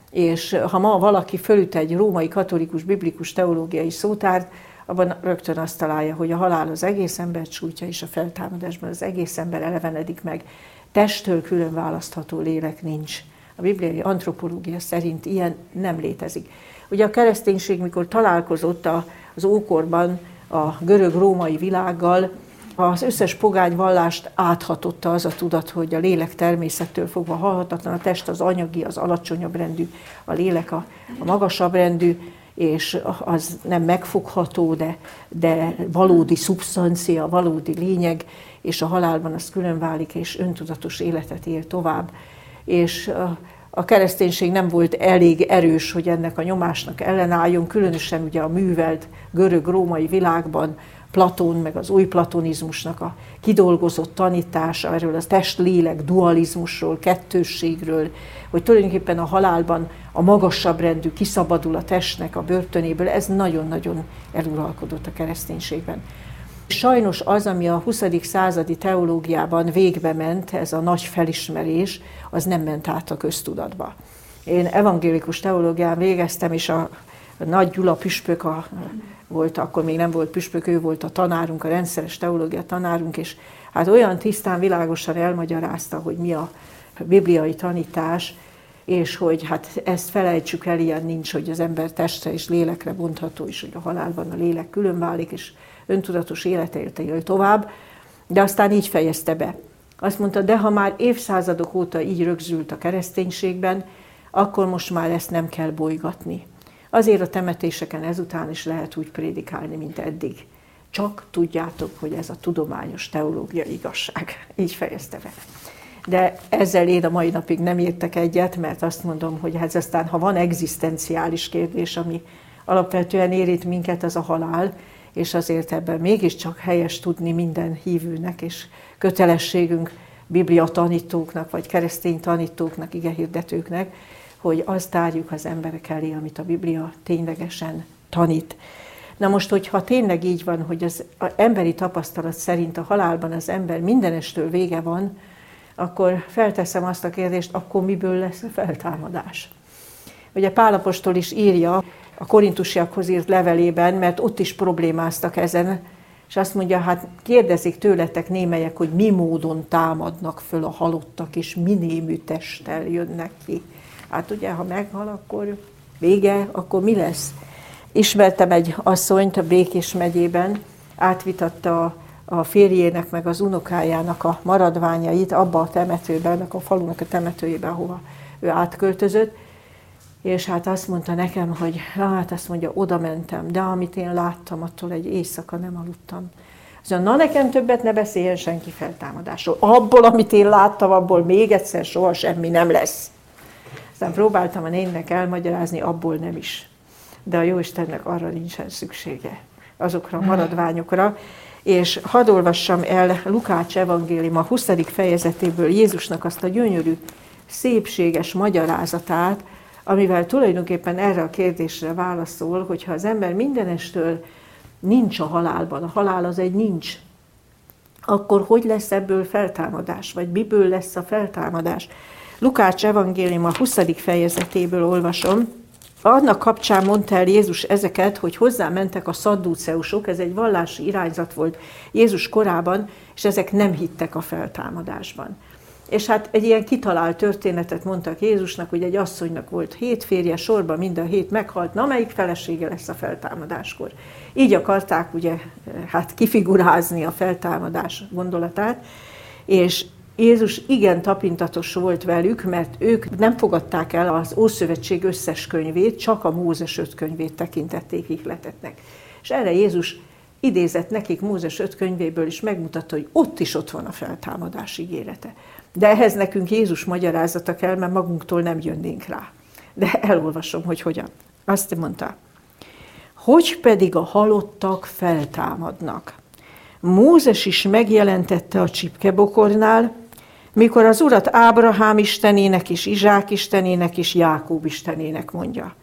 és ha ma valaki fölüt egy római katolikus biblikus teológiai szótárt, abban rögtön azt találja, hogy a halál az egész embert sújtja, és a feltámadásban az egész ember elevenedik meg. Testtől külön választható lélek nincs. A bibliai antropológia szerint ilyen nem létezik. Ugye a kereszténység, mikor találkozott az ókorban a görög-római világgal, az összes pogány vallást áthatotta az a tudat, hogy a lélek természettől fogva halhatatlan, a test az anyagi, az alacsonyabb rendű, a lélek a magasabb rendű, és az nem megfogható, de valódi szubstancia, valódi lényeg, és a halálban az külön válik, és öntudatos életet él tovább. És a kereszténység nem volt elég erős, hogy ennek a nyomásnak ellenálljon, különösen ugye a művelt görög-római világban Platón, meg az új platonizmusnak a kidolgozott tanítása erről a test-lélek dualizmusról, kettősségről, hogy tulajdonképpen a halálban a magasabb rendű kiszabadul a testnek a börtönéből, ez nagyon-nagyon eluralkodott a kereszténységben. Sajnos az, ami a 20. századi teológiában végbe ment, ez a nagy felismerés, az nem ment át a köztudatba. Én evangélikus teológián végeztem, és a Nagy Gyula püspök volt, akkor még nem volt püspök, ő volt a tanárunk, a rendszeres teológia tanárunk, és hát olyan tisztán, világosan elmagyarázta, hogy mi a bibliai tanítás, és hogy hát ezt felejtsük el, ilyen nincs, hogy az ember testre és lélekre bontható, és hogy a halálban a lélek külön válik, és öntudatos életet él tovább, de aztán így fejezte be. Azt mondta, de ha már évszázadok óta így rögzült a kereszténységben, akkor most már ezt nem kell bolygatni. Azért a temetéseken ezután is lehet úgy prédikálni, mint eddig. Csak tudjátok, hogy ez a tudományos teológiai igazság. Így fejezte be. De ezzel én a mai napig nem értek egyet, mert azt mondom, hogy ez aztán, ha van egzisztenciális kérdés, ami alapvetően érint minket, az a halál, és azért ebben mégiscsak helyes tudni minden hívőnek, és kötelességünk biblia tanítóknak, vagy keresztény tanítóknak, igehirdetőknek, hogy azt tárjuk az emberek elé, amit a Biblia ténylegesen tanít. Na most, hogyha tényleg így van, hogy az emberi tapasztalat szerint a halálban az ember mindenestől vége van, akkor felteszem azt a kérdést, akkor miből lesz a feltámadás? Ugye Pál apostol is írja, a korintusiakhoz írt levelében, mert ott is problémáztak ezen, és azt mondja, hát kérdezik tőletek némelyek, hogy mi módon támadnak föl a halottak, és mi némű testtel jönnek ki. Hát ugye, ha meghal, akkor vége, akkor mi lesz? Ismertem egy asszonyt a Békés megyében, átvitatta a férjének meg az unokájának a maradványait abba a temetőben, a falunak a temetőjében, ahova ő átköltözött, és hát azt mondta nekem, hogy hát azt mondja, oda mentem, de amit én láttam, attól egy éjszaka nem aludtam. Azt mondja, na nekem többet ne beszéljen senki feltámadásról. Abból, amit én láttam, abból még egyszer soha semmi nem lesz. Aztán próbáltam a néninek elmagyarázni, abból nem is. De a Jóistennek arra nincsen szüksége, azokra a maradványokra. És hadd olvassam el Lukács evangéliuma 20. fejezetéből Jézusnak azt a gyönyörű, szépséges magyarázatát, amivel tulajdonképpen erre a kérdésre válaszol, hogyha az ember mindenestől nincs a halálban, a halál az egy nincs, akkor hogy lesz ebből feltámadás, vagy miből lesz a feltámadás? Lukács evangéliuma 20. fejezetéből olvasom. Annak kapcsán mondta el Jézus ezeket, hogy hozzá mentek a szaddúceusok, ez egy vallási irányzat volt Jézus korában, és ezek nem hittek a feltámadásban. És hát egy ilyen kitalált történetet mondtak Jézusnak, hogy egy asszonynak volt 7 férje, sorban mind a 7 meghalt, na melyik felesége lesz a feltámadáskor. Így akarták ugye hát kifigurázni a feltámadás gondolatát, és Jézus igen tapintatos volt velük, mert ők nem fogadták el az Ószövetség összes könyvét, csak a Mózes 5 könyvét tekintették ihletetnek. És erre Jézus idézett nekik Mózes 5 könyvéből is, megmutatta, hogy ott is ott van a feltámadás ígérete. De ehhez nekünk Jézus magyarázata kell, mert magunktól nem jönnénk rá. De elolvasom, hogy hogyan. Azt mondta, hogy pedig a halottak feltámadnak. Mózes is megjelentette a csipkebokornál, mikor az Urat Ábrahám istenének és Izsák istenének és Jákób istenének mondja.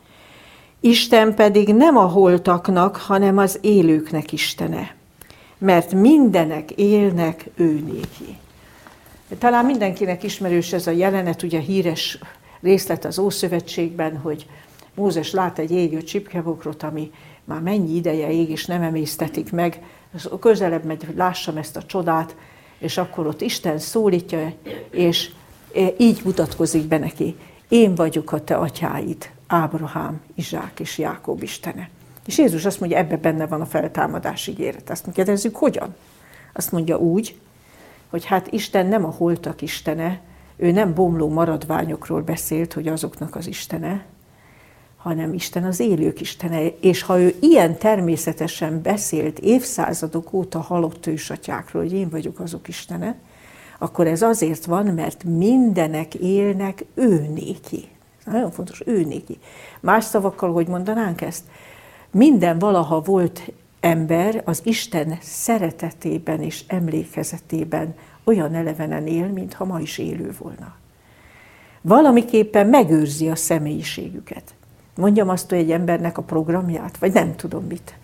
Isten pedig nem a holtaknak, hanem az élőknek istene, mert mindenek élnek ő néki. Talán mindenkinek ismerős ez a jelenet, ugye híres részlet az Ószövetségben, hogy Mózes lát egy égő csipkebokrot, ami már mennyi ideje ég, és nem emésztetik meg. Közelebb megy, hogy lássam ezt a csodát, és akkor ott Isten szólítja, és így mutatkozik be neki. Én vagyok a te atyáid, Ábrahám, Izsák és Jákób istene. És Jézus azt mondja, ebben benne van a feltámadás ígéret. Azt kérdezzük, hogyan? Azt mondja úgy, hogy hát Isten nem a holtak istene, ő nem bomló maradványokról beszélt, hogy azoknak az istene, hanem Isten az élők istene. És ha ő ilyen természetesen beszélt évszázadok óta halott ősatyákról, hogy én vagyok azok istene, akkor ez azért van, mert mindenek élnek ő néki. Ez nagyon fontos, ő néki. Más szavakkal, hogy mondanánk ezt? Minden valaha volt ember az Isten szeretetében és emlékezetében olyan elevenen él, mintha ma is élő volna. Valamiképpen megőrzi a személyiségüket. Mondjam azt, hogy egy embernek a programját, vagy nem tudom mit.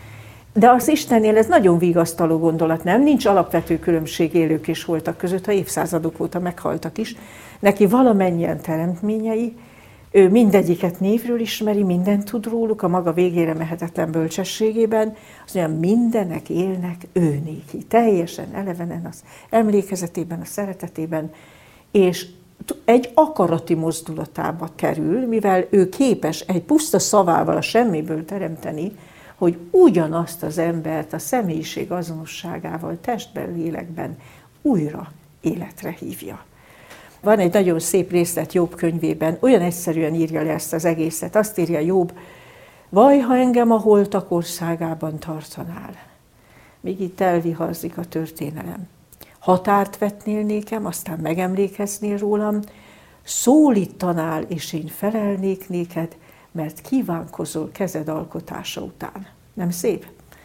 De az Istennél ez nagyon vigasztaló gondolat, nem? Nincs alapvető különbség élők és holtak között, ha évszázadok óta meghaltak is. Neki valamennyien teremtményei, ő mindegyiket névről ismeri, mindent tud róluk, a maga végére mehetetlen bölcsességében, az olyan mindenek élnek ő néki, teljesen elevenen az emlékezetében, a szeretetében, és egy akarati mozdulatába kerül, mivel ő képes egy puszta szavával a semmiből teremteni, hogy ugyanazt az embert a személyiség azonosságával, testben, lélekben újra életre hívja. Van egy nagyon szép részlet Jobb könyvében, olyan egyszerűen írja le ezt az egészet. Azt írja Jobb, vaj, ha engem a holtak országában tartanál. Még itt elviharzik a történelem. Határt vetnél nékem, aztán megemlékeznél rólam, szólítanál, és én felelnék néked, mert kívánkozol kezed alkotása után. Nem szép?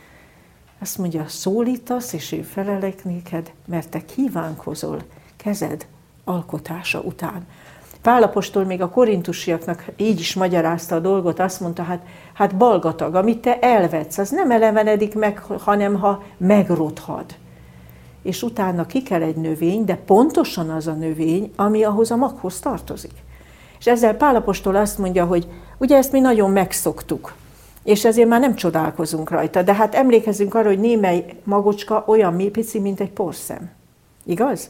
Azt mondja, szólítasz, és én felelek néked, mert te kívánkozol kezed alkotása után. Pál apostol még a korintusiaknak így is magyarázta a dolgot, azt mondta, hát balgatag, amit te elvetsz, az nem elevenedik meg, hanem ha megrothad. És utána ki kell egy növény, de pontosan az a növény, ami ahhoz a maghoz tartozik. És ezzel Pál apostol azt mondja, hogy Ugye ezt mi nagyon megszoktuk, és ezért már nem csodálkozunk rajta. De hát emlékezzünk arra, hogy némely magocska olyan pici, mint egy porszem. Igaz?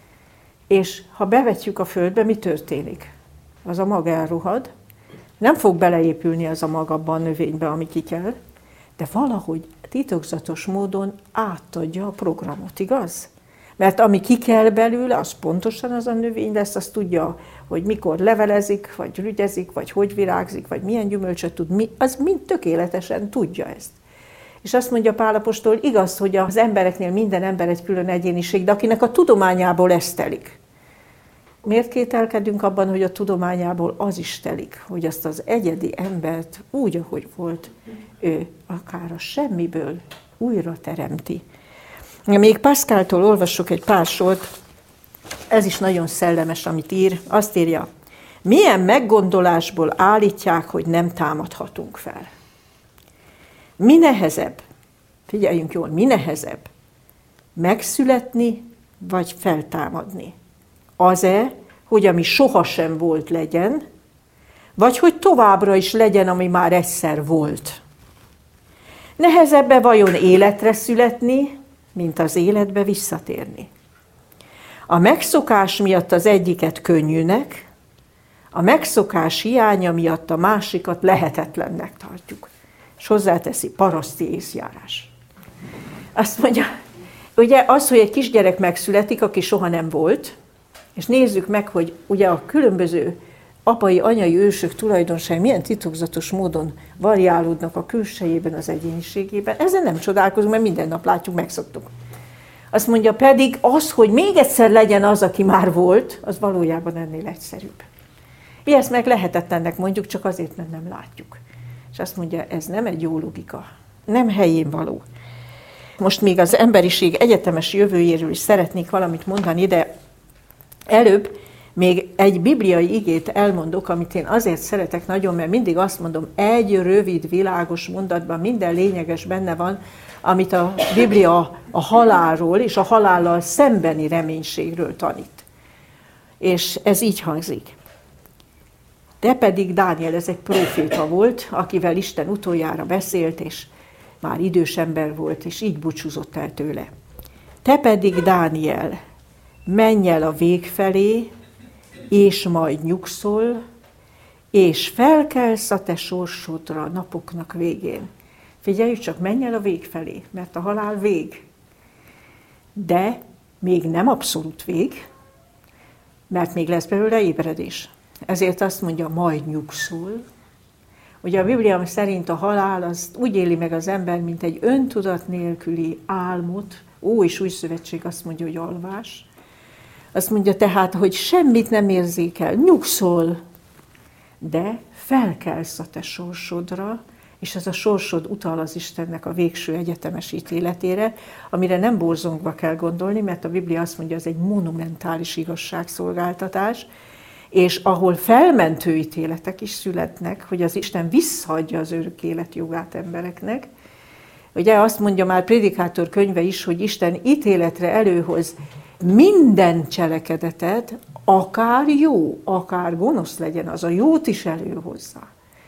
És ha bevetjük a földbe, mi történik? Az a mag elrohad, nem fog beleépülni az a mag abba a növénybe, ami kikel, de valahogy titokzatos módon átadja a programot, igaz? Mert ami kikel belőle, az pontosan az a növény lesz, azt tudja, hogy mikor levelezik, vagy rügyezik, vagy hogy virágzik, vagy milyen gyümölcsöt tud, az mind tökéletesen tudja ezt. És azt mondja Pál apostol, igaz, hogy az embereknél minden ember egy külön egyéniség, de akinek a tudományából ez telik. Miért kételkedünk abban, hogy a tudományából az is telik, hogy azt az egyedi embert úgy, ahogy volt, ő akár a semmiből újra teremti. Még Pascaltól olvassuk egy pár sort, ez is nagyon szellemes, amit ír. Azt írja, milyen meggondolásból állítják, hogy nem támadhatunk fel. Mi nehezebb, figyeljünk jól, mi nehezebb, megszületni vagy feltámadni? Az-e, hogy ami sohasem volt legyen, vagy hogy továbbra is legyen, ami már egyszer volt? Nehezebb-e vajon életre születni, mint az életbe visszatérni? A megszokás miatt az egyiket könnyűnek, a megszokás hiánya miatt a másikat lehetetlennek tartjuk. És hozzáteszi, paraszti észjárás. Azt mondja, ugye az, hogy egy kisgyerek megszületik, aki soha nem volt, és nézzük meg, hogy ugye a különböző apai, anyai ősök tulajdonságai milyen titokzatos módon variálódnak a külsejében, az egyéniségében. Ezzel nem csodálkozunk, mert minden nap látjuk, megszoktuk. Azt mondja pedig az, hogy még egyszer legyen az, aki már volt, az valójában ennél egyszerűbb. Mi ezt meg lehetetlennek mondjuk, csak azért, mert nem látjuk. És azt mondja, ez nem egy jó logika, nem helyén való. Most még az emberiség egyetemes jövőjéről is szeretnék valamit mondani, de előbb még egy bibliai igét elmondok, amit én azért szeretek nagyon, mert mindig azt mondom, egy rövid, világos mondatban minden lényeges benne van, amit a Biblia a halálról és a halállal szembeni reménységről tanít. És ez így hangzik. De pedig Dániel, ez egy próféta volt, akivel Isten utoljára beszélt, és már idős ember volt, és így búcsúzott el tőle. Te pedig, Dániel, menj el a vég felé, és majd nyugszol, és felkelsz a te sorsodra a napoknak végén. Figyelj csak, menj el a vég felé, mert a halál vég. De még nem abszolút vég, mert még lesz belőle ébredés. Ezért azt mondja, majd nyugszol. Ugye a Biblia szerint a halál az úgy éli meg az ember, mint egy öntudat nélküli álmot. Ó, és új szövetség azt mondja, hogy alvás. Azt mondja tehát, hogy semmit nem érzékel, nyugszol, de felkelsz a te sorsodra, és ez a sorsod utal az Istennek a végső egyetemes ítéletére, amire nem borzongva kell gondolni, mert a Biblia azt mondja, ez egy monumentális igazságszolgáltatás, és ahol felmentő ítéletek is születnek, hogy az Isten visszaadja az örök élet jogát embereknek. Ugye azt mondja már Prédikátor könyve is, hogy Isten ítéletre előhoz minden cselekedetet, akár jó, akár gonosz legyen, az a jót is előhozza.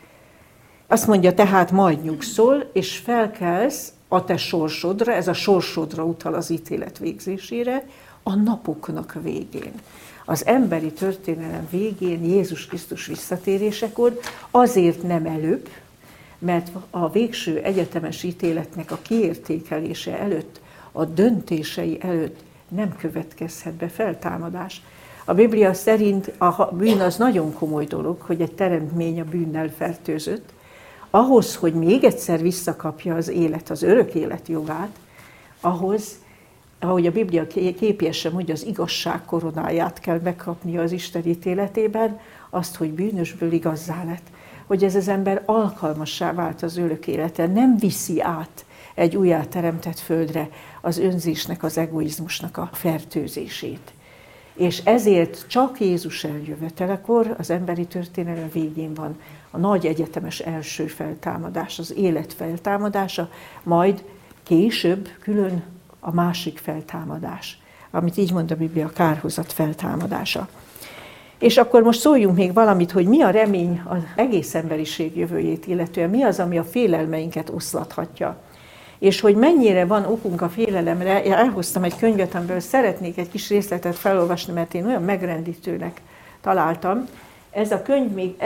Azt mondja, tehát majd nyugszol, és felkelsz a te sorsodra, ez a sorsodra utal az ítélet végzésére, a napoknak végén. Az emberi történelem végén, Jézus Krisztus visszatérésekor azért nem előbb, mert a végső egyetemes ítéletnek a kiértékelése előtt, a döntései előtt nem következhet be feltámadás. A Biblia szerint a bűn az nagyon komoly dolog, hogy egy teremtmény a bűnnel fertőzött. Ahhoz, hogy még egyszer visszakapja az élet, az örök élet jogát, ahhoz, ahogy a Biblia képiesen mondja, az igazság koronáját kell megkapnia az Isten ítéletében, azt, hogy bűnösből igazzá lett, hogy ez az ember alkalmassá vált az örök életen, nem viszi át egy újjáteremtett földre az önzésnek, az egoizmusnak a fertőzését. És ezért csak Jézus eljövetelekor az emberi történelem végén van a nagy egyetemes első feltámadás, az élet feltámadása, majd később külön a másik feltámadás, amit így mond a Biblia, kárhozat feltámadása. És akkor most szóljunk még valamit, hogy mi a remény az egész emberiség jövőjét illetően, mi az, ami a félelmeinket oszlathatja. És hogy mennyire van okunk a félelemre, én elhoztam egy könyvet, amiből szeretnék egy kis részletet felolvasni, mert én olyan megrendítőnek találtam. Ez a könyv még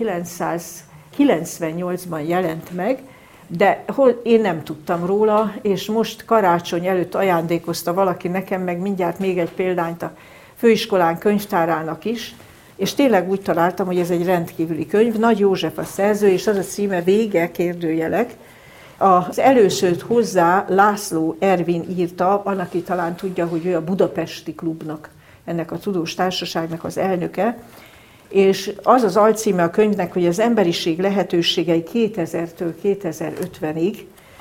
1998-ban jelent meg, de én nem tudtam róla, és most karácsony előtt ajándékozta valaki nekem, meg mindjárt még egy példányt a főiskolán könyvtárának is, és tényleg úgy találtam, hogy ez egy rendkívüli könyv, Nagy József a szerző, és az a címe Vége, kérdőjelek. Az előszőt hozzá László Ervin írta, van, aki talán tudja, hogy ő a Budapesti Klubnak, ennek a tudós társaságnak az elnöke, és az az alcíme a könyvnek, hogy az emberiség lehetőségei 2000-től 2050-ig,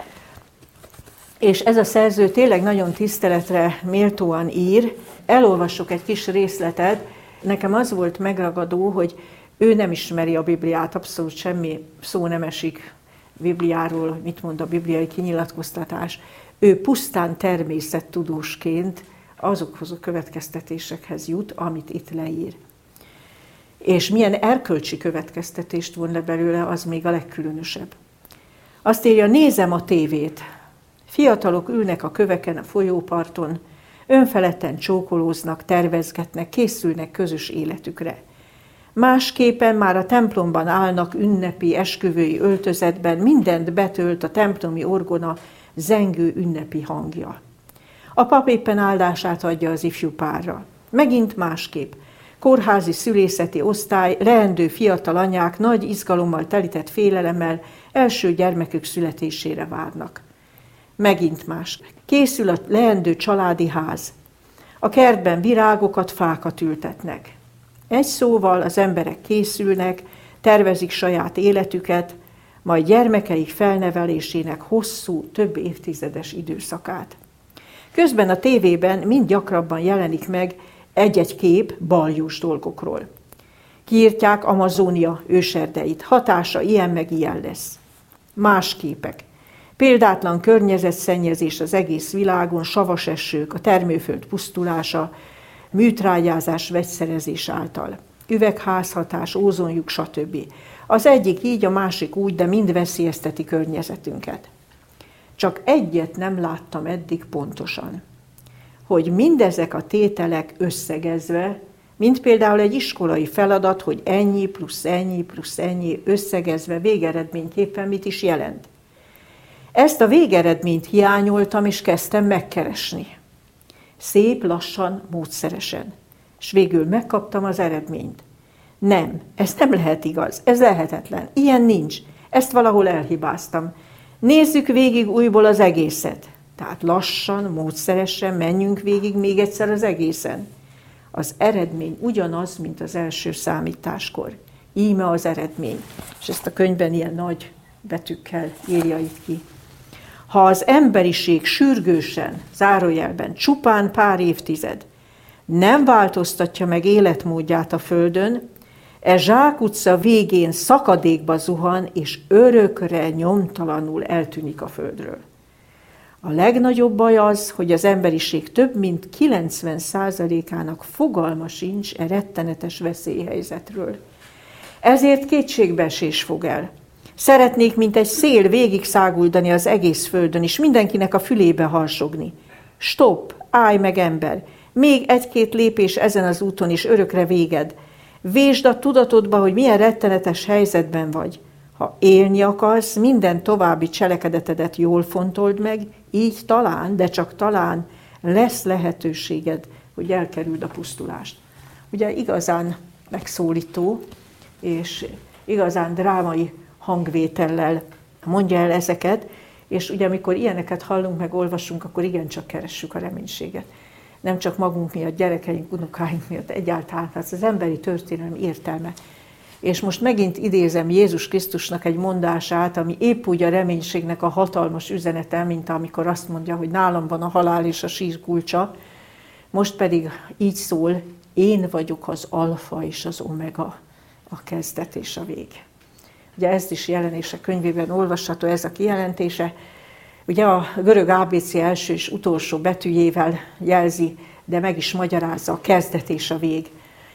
és ez a szerző tényleg nagyon tiszteletre méltóan ír. Elolvasok egy kis részletet. Nekem az volt megragadó, hogy ő nem ismeri a Bibliát, abszolút semmi szó nem esik Bibliáról, mit mond a bibliai kinyilatkoztatás. Ő pusztán természettudósként azokhoz a következtetésekhez jut, amit itt leír. És milyen erkölcsi következtetést von le belőle, az még a legkülönösebb. Azt írja, nézem a tévét. Fiatalok ülnek a köveken a folyóparton, önfeledten csókolóznak, tervezgetnek, készülnek közös életükre. Másképpen már a templomban állnak ünnepi, esküvői öltözetben, mindent betölt a templomi orgona zengő ünnepi hangja. A pap éppen áldását adja az ifjú párra. Megint másképp. Kórházi szülészeti osztály, leendő fiatal anyák nagy izgalommal telített félelemmel első gyermekük születésére várnak. Megint más. Készül a leendő családi ház. A kertben virágokat, fákat ültetnek. Egy szóval az emberek készülnek, tervezik saját életüket, majd gyermekeik felnevelésének hosszú, több évtizedes időszakát. Közben a tévében mind gyakrabban jelenik meg egy-egy kép baljós dolgokról. Kiírtják Amazónia őserdeit, hatása ilyen meg ilyen lesz. Más képek. Példátlan környezetszennyezés az egész világon, savas esők, a termőföld pusztulása, műtrágyázás, vegyszerezés által. Üvegházhatás, ózonlyuk, stb. Az egyik így, a másik úgy, de mind veszélyezteti környezetünket. Csak egyet nem láttam eddig pontosan, hogy mindezek a tételek összegezve, mint például egy iskolai feladat, hogy ennyi plusz ennyi plusz ennyi összegezve végeredményképpen mit is jelent. Ezt a végeredményt hiányoltam, és kezdtem megkeresni. Szép, lassan, módszeresen. És végül megkaptam az eredményt. Nem, ez nem lehet igaz, ez lehetetlen, ilyen nincs, ezt valahol elhibáztam. Nézzük végig újból az egészet. Tehát lassan, módszeresen menjünk végig még egyszer az egészen. Az eredmény ugyanaz, mint az első számításkor. Íme az eredmény. És ezt a könyvben ilyen nagy betűkkel írja itt ki. Ha az emberiség sürgősen, zárójelben, csupán pár évtized nem változtatja meg életmódját a Földön, zsákutca végén szakadékba zuhan, és örökre nyomtalanul eltűnik a Földről. A legnagyobb baj az, hogy az emberiség több mint 90%-ának fogalma sincs rettenetes veszélyhelyzetről. Ezért kétségbeesés fog el. Szeretnék, mint egy szél végig száguldani az egész Földön, és mindenkinek a fülébe harsogni. Stopp, állj meg ember! Még egy-két lépés ezen az úton is örökre véged. Vésd a tudatodba, hogy milyen rettenetes helyzetben vagy. Ha élni akarsz, minden további cselekedetedet jól fontold meg, így talán, de csak talán lesz lehetőséged, hogy elkerüld a pusztulást. Ugye igazán megszólító, és igazán drámai hangvétellel mondja el ezeket, és ugye amikor ilyeneket hallunk, meg olvasunk, akkor igencsak keressük a reménységet. Nem csak magunk miatt, gyerekeink, unokáink miatt, egyáltalán, hát az emberi történelem értelme. És most megint idézem Jézus Krisztusnak egy mondását, ami épp úgy a reménységnek a hatalmas üzenete, mint amikor azt mondja, hogy nálam van a halál és a sír kulcsa. Most pedig így szól, én vagyok az alfa és az omega, a kezdet és a vég. Ugye ezt is Jelenések könyvében olvasható, ez a kijelentése. Ugye a görög ABC első és utolsó betűjével jelzi, de meg is magyarázza a kezdet és a vég.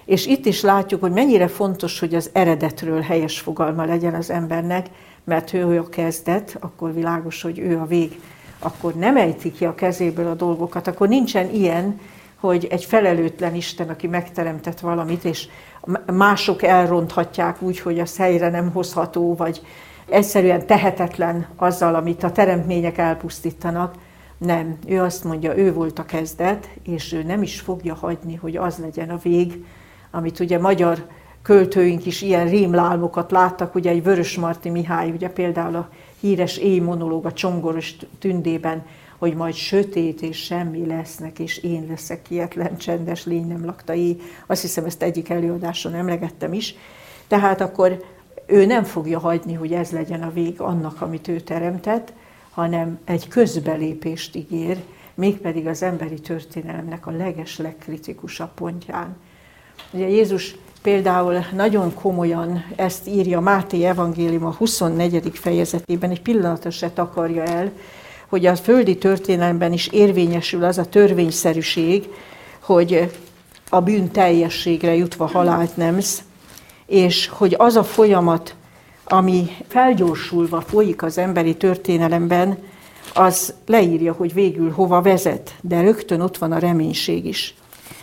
És itt is látjuk, hogy mennyire fontos, hogy az eredetről helyes fogalma legyen az embernek, mert ő a kezdet, akkor világos, hogy ő a vég. Akkor nem ejti ki a kezéből a dolgokat, akkor nincsen ilyen, hogy egy felelőtlen Isten, aki megteremtett valamit, és mások elronthatják úgy, hogy az helyre nem hozható, vagy egyszerűen tehetetlen azzal, amit a teremtmények elpusztítanak. Nem, ő azt mondja, ő volt a kezdet, és ő nem is fogja hagyni, hogy az legyen a vég, amit ugye magyar költőink is ilyen rémlálmokat láttak, ugye egy Vörösmarty Mihály, ugye például a híres éjmonológ a Csongoros Tündében, hogy majd sötét és semmi lesznek, és én leszek kietlen, csendes lény nem lakta éj. Azt hiszem, ezt egyik előadáson emlegettem is. Tehát akkor ő nem fogja hagyni, hogy ez legyen a vég annak, amit ő teremtett, hanem egy közbelépést ígér, mégpedig az emberi történelemnek a legkritikusabb pontján. Ugye Jézus például nagyon komolyan ezt írja Máté evangélium a 24. fejezetében, egy pillanatra se takarja el, hogy a földi történelemben is érvényesül az a törvényszerűség, hogy a bűn teljességre jutva halált nemz, és hogy az a folyamat, ami felgyorsulva folyik az emberi történelemben, az leírja, hogy végül hova vezet, de rögtön ott van a reménység is.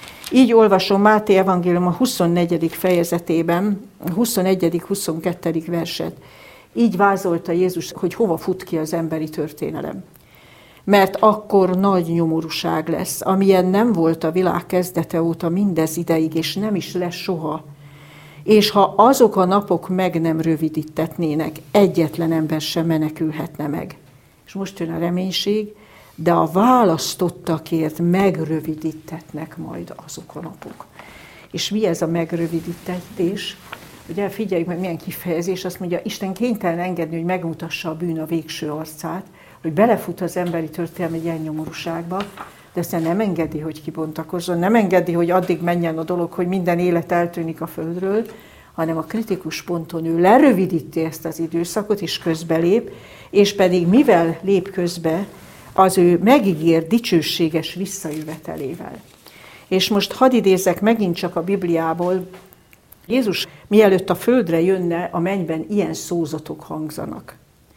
Így olvasom Máté evangélium a 24. fejezetében, 21.-22. verset. Így vázolta Jézus, hogy hova fut ki az emberi történelem. Mert akkor nagy nyomorúság lesz, amilyen nem volt a világ kezdete óta mindez ideig, és nem is lesz soha. És ha azok a napok meg nem rövidítetnének, egyetlen ember sem menekülhetne meg. És most jön a reménység, de a választottakért megrövidítetnek majd azok a napok. És mi ez a megrövidítetés? Ugye figyeljük meg, milyen kifejezés, azt mondja, Isten kénytelen engedni, hogy megmutassa a bűn a végső arcát, hogy belefut az emberi történelem egy ilyen nyomorúságba, de aztán nem engedi, hogy kibontakozzon, nem engedi, hogy addig menjen a dolog, hogy minden élet eltűnik a földről, hanem a kritikus ponton ő lerövidíti ezt az időszakot, és közbelép, és pedig mivel lép közbe, az ő megígért dicsőséges visszajövetelével. És most hadd idézzek megint csak a Bibliából, Jézus mielőtt a földre jönne, a mennyben ilyen szózatok hangzanak.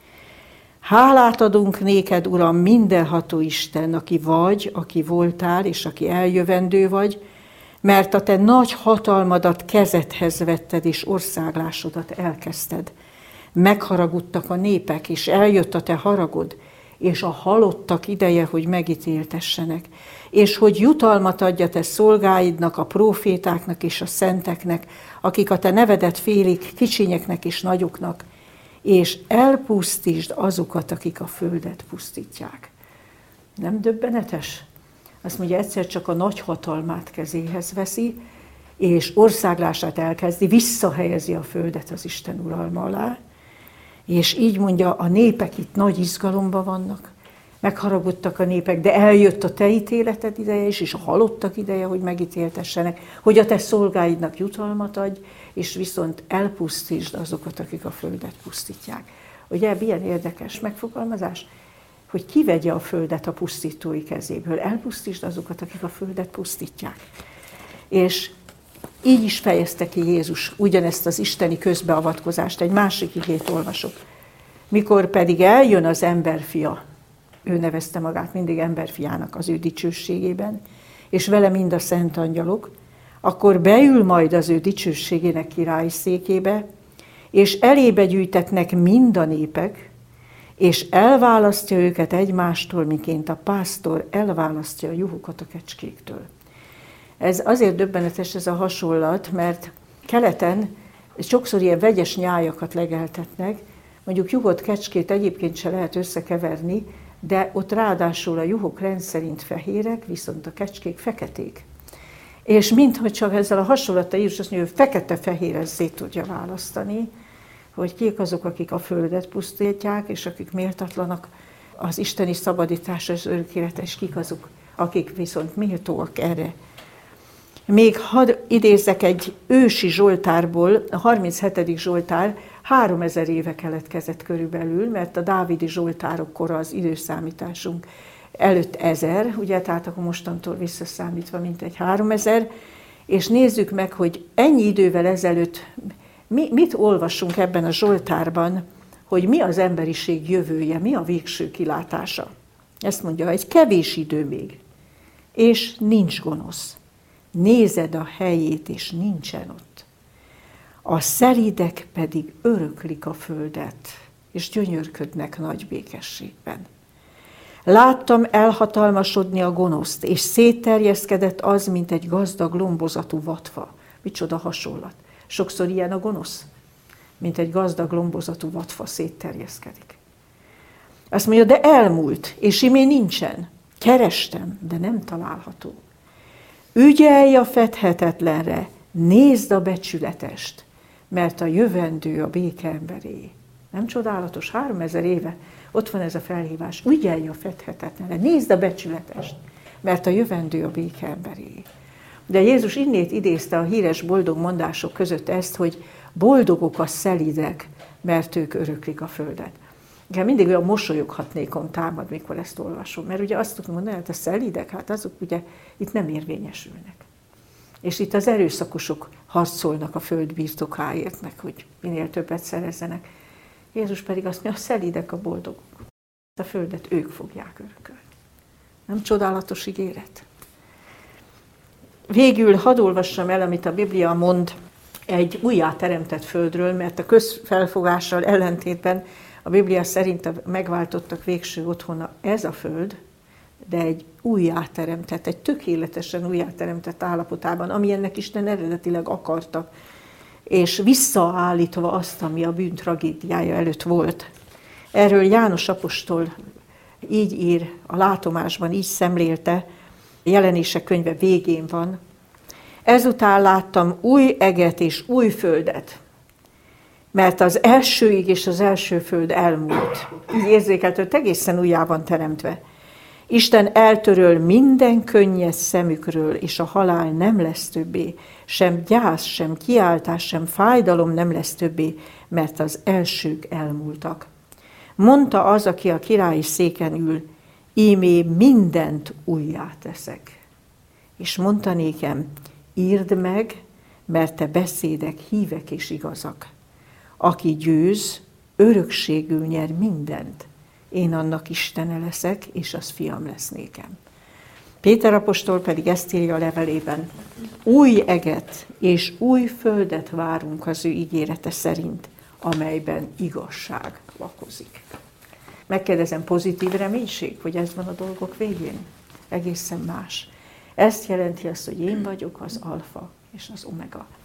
Hálát adunk néked, Uram, mindenható Isten, aki vagy, aki voltál, és aki eljövendő vagy, mert a te nagy hatalmadat kezedhez vetted, és országlásodat elkezdted. Megharagudtak a népek, és eljött a te haragod, és a halottak ideje, hogy megítéltessenek, és hogy jutalmat adja te szolgáidnak, a prófétáknak és a szenteknek, akik a te nevedet félik, kicsinyeknek és nagyoknak, és elpusztítsd azokat, akik a földet pusztítják. Nem döbbenetes? Azt mondja, egyszer csak a nagy hatalmát kezéhez veszi, és országlását elkezdi, visszahelyezi a földet az Isten uralma alá, és így mondja, a népek itt nagy izgalomban vannak, megharagudtak a népek, de eljött a te ítéleted ideje is, és a halottak ideje, hogy megítéltessenek, hogy a te szolgáidnak jutalmat adj, és viszont elpusztítsd azokat, akik a földet pusztítják. Ugye, milyen érdekes megfogalmazás, hogy kivegye a földet a pusztítói kezéből, elpusztítsd azokat, akik a földet pusztítják. És így is fejezte ki Jézus ugyanezt az isteni közbeavatkozást, egy másik igét olvasok. Mikor pedig eljön az emberfia, ő nevezte magát mindig emberfiának az ő dicsőségében, és vele mind a szent angyalok, akkor beül majd az ő dicsőségének királyi székébe, és elébe gyűjtetnek mind a népek, és elválasztja őket egymástól, miként a pásztor elválasztja a juhokat a kecskéktől. Ez azért döbbenetes ez a hasonlat, mert keleten sokszor ilyen vegyes nyájakat legeltetnek, mondjuk juhot, kecskét egyébként se lehet összekeverni, de ott ráadásul a juhok rendszerint fehérek, viszont a kecskék feketék. És mintha csak ezzel a hasonlattal Jézus azt mondja, hogy fekete-fehérezzé tudja választani, hogy kik azok, akik a földet pusztítják, és akik méltatlanak az isteni szabadításra, az örök életre, és kik azok, akik viszont méltóak erre. Még hadd idézzek egy ősi zsoltárból, a 37. zsoltár 3000 éve keletkezett körülbelül, mert a dávidi zsoltárok kora az időszámításunk előtt 1000, ugye, tehát akkor mostantól visszaszámítva mintegy 3000, és nézzük meg, hogy ennyi idővel ezelőtt mit olvasunk ebben a Zsoltárban, hogy mi az emberiség jövője, mi a végső kilátása. Ezt mondja, egy kevés idő még, és nincs gonosz. Nézed a helyét, és nincsen ott. A szelídek pedig öröklik a földet, és gyönyörködnek nagy békességben. Láttam elhatalmasodni a gonoszt, és szétterjeszkedett az, mint egy gazdag lombozatú vatfa. Micsoda hasonlat. Sokszor ilyen a gonosz, mint egy gazdag lombozatú vatfa szétterjeszkedik. Azt mondja, de elmúlt, és imé nincsen. Kerestem, de nem található. Ügyelj a fedhetetlenre, nézd a becsületest, mert a jövendő a béke emberé. Nem csodálatos? 3000 éve ott van ez a felhívás. Ügyelj a fedhetetlenre, nézd a becsületest, mert a jövendő a béke emberé. De Jézus innét idézte a híres boldog mondások között ezt, hogy boldogok a szelídek, mert ők öröklik a földet. Igen, mindig olyan mosolyoghatnékom támad, mikor ezt olvasom, mert ugye azt tudom mondani, hogy a szelídek, hát azok ugye itt nem érvényesülnek. És itt az erőszakosok harcolnak a föld birtokáért, meg hogy minél többet szerezzenek. Jézus pedig azt mondja, a szelídek a boldogok. A földet ők fogják örökölni. Nem csodálatos ígéret? Végül hadd olvassam el, amit a Biblia mond egy újjáteremtett földről, mert a közfelfogással ellentétben a Biblia szerint a megváltottak végső otthona ez a föld, de egy újjáteremtett, egy tökéletesen újjáteremtett állapotában, ami ennek Isten eredetileg akarta, és visszaállítva azt, ami a bűn tragédiája előtt volt. Erről János apostol így ír, a látomásban így szemlélte, Jelenések könyve végén van. Ezután láttam új eget és új földet, mert az első ég és az első föld elmúlt. Így érzékelt, hogy egészen újjá van teremtve. Isten eltöröl minden könnyes szemükről, és a halál nem lesz többé, sem gyász, sem kiáltás, sem fájdalom nem lesz többé, mert az elsők elmúltak. Mondta az, aki a királyi széken ül, ímé mindent újjá teszek. És mondta nékem, írd meg, mert te beszédek hívek és igazak. Aki győz, örökségül nyer mindent. Én annak Istene leszek, és az fiam lesz nékem. Péter apostol pedig ezt írja a levelében. Új eget és új földet várunk az ő ígérete szerint, amelyben igazság lakozik. Megkérdezem, pozitív reménység, hogy ez van a dolgok végén? Egészen más. Ezt jelenti azt, hogy én vagyok az alfa és az omega.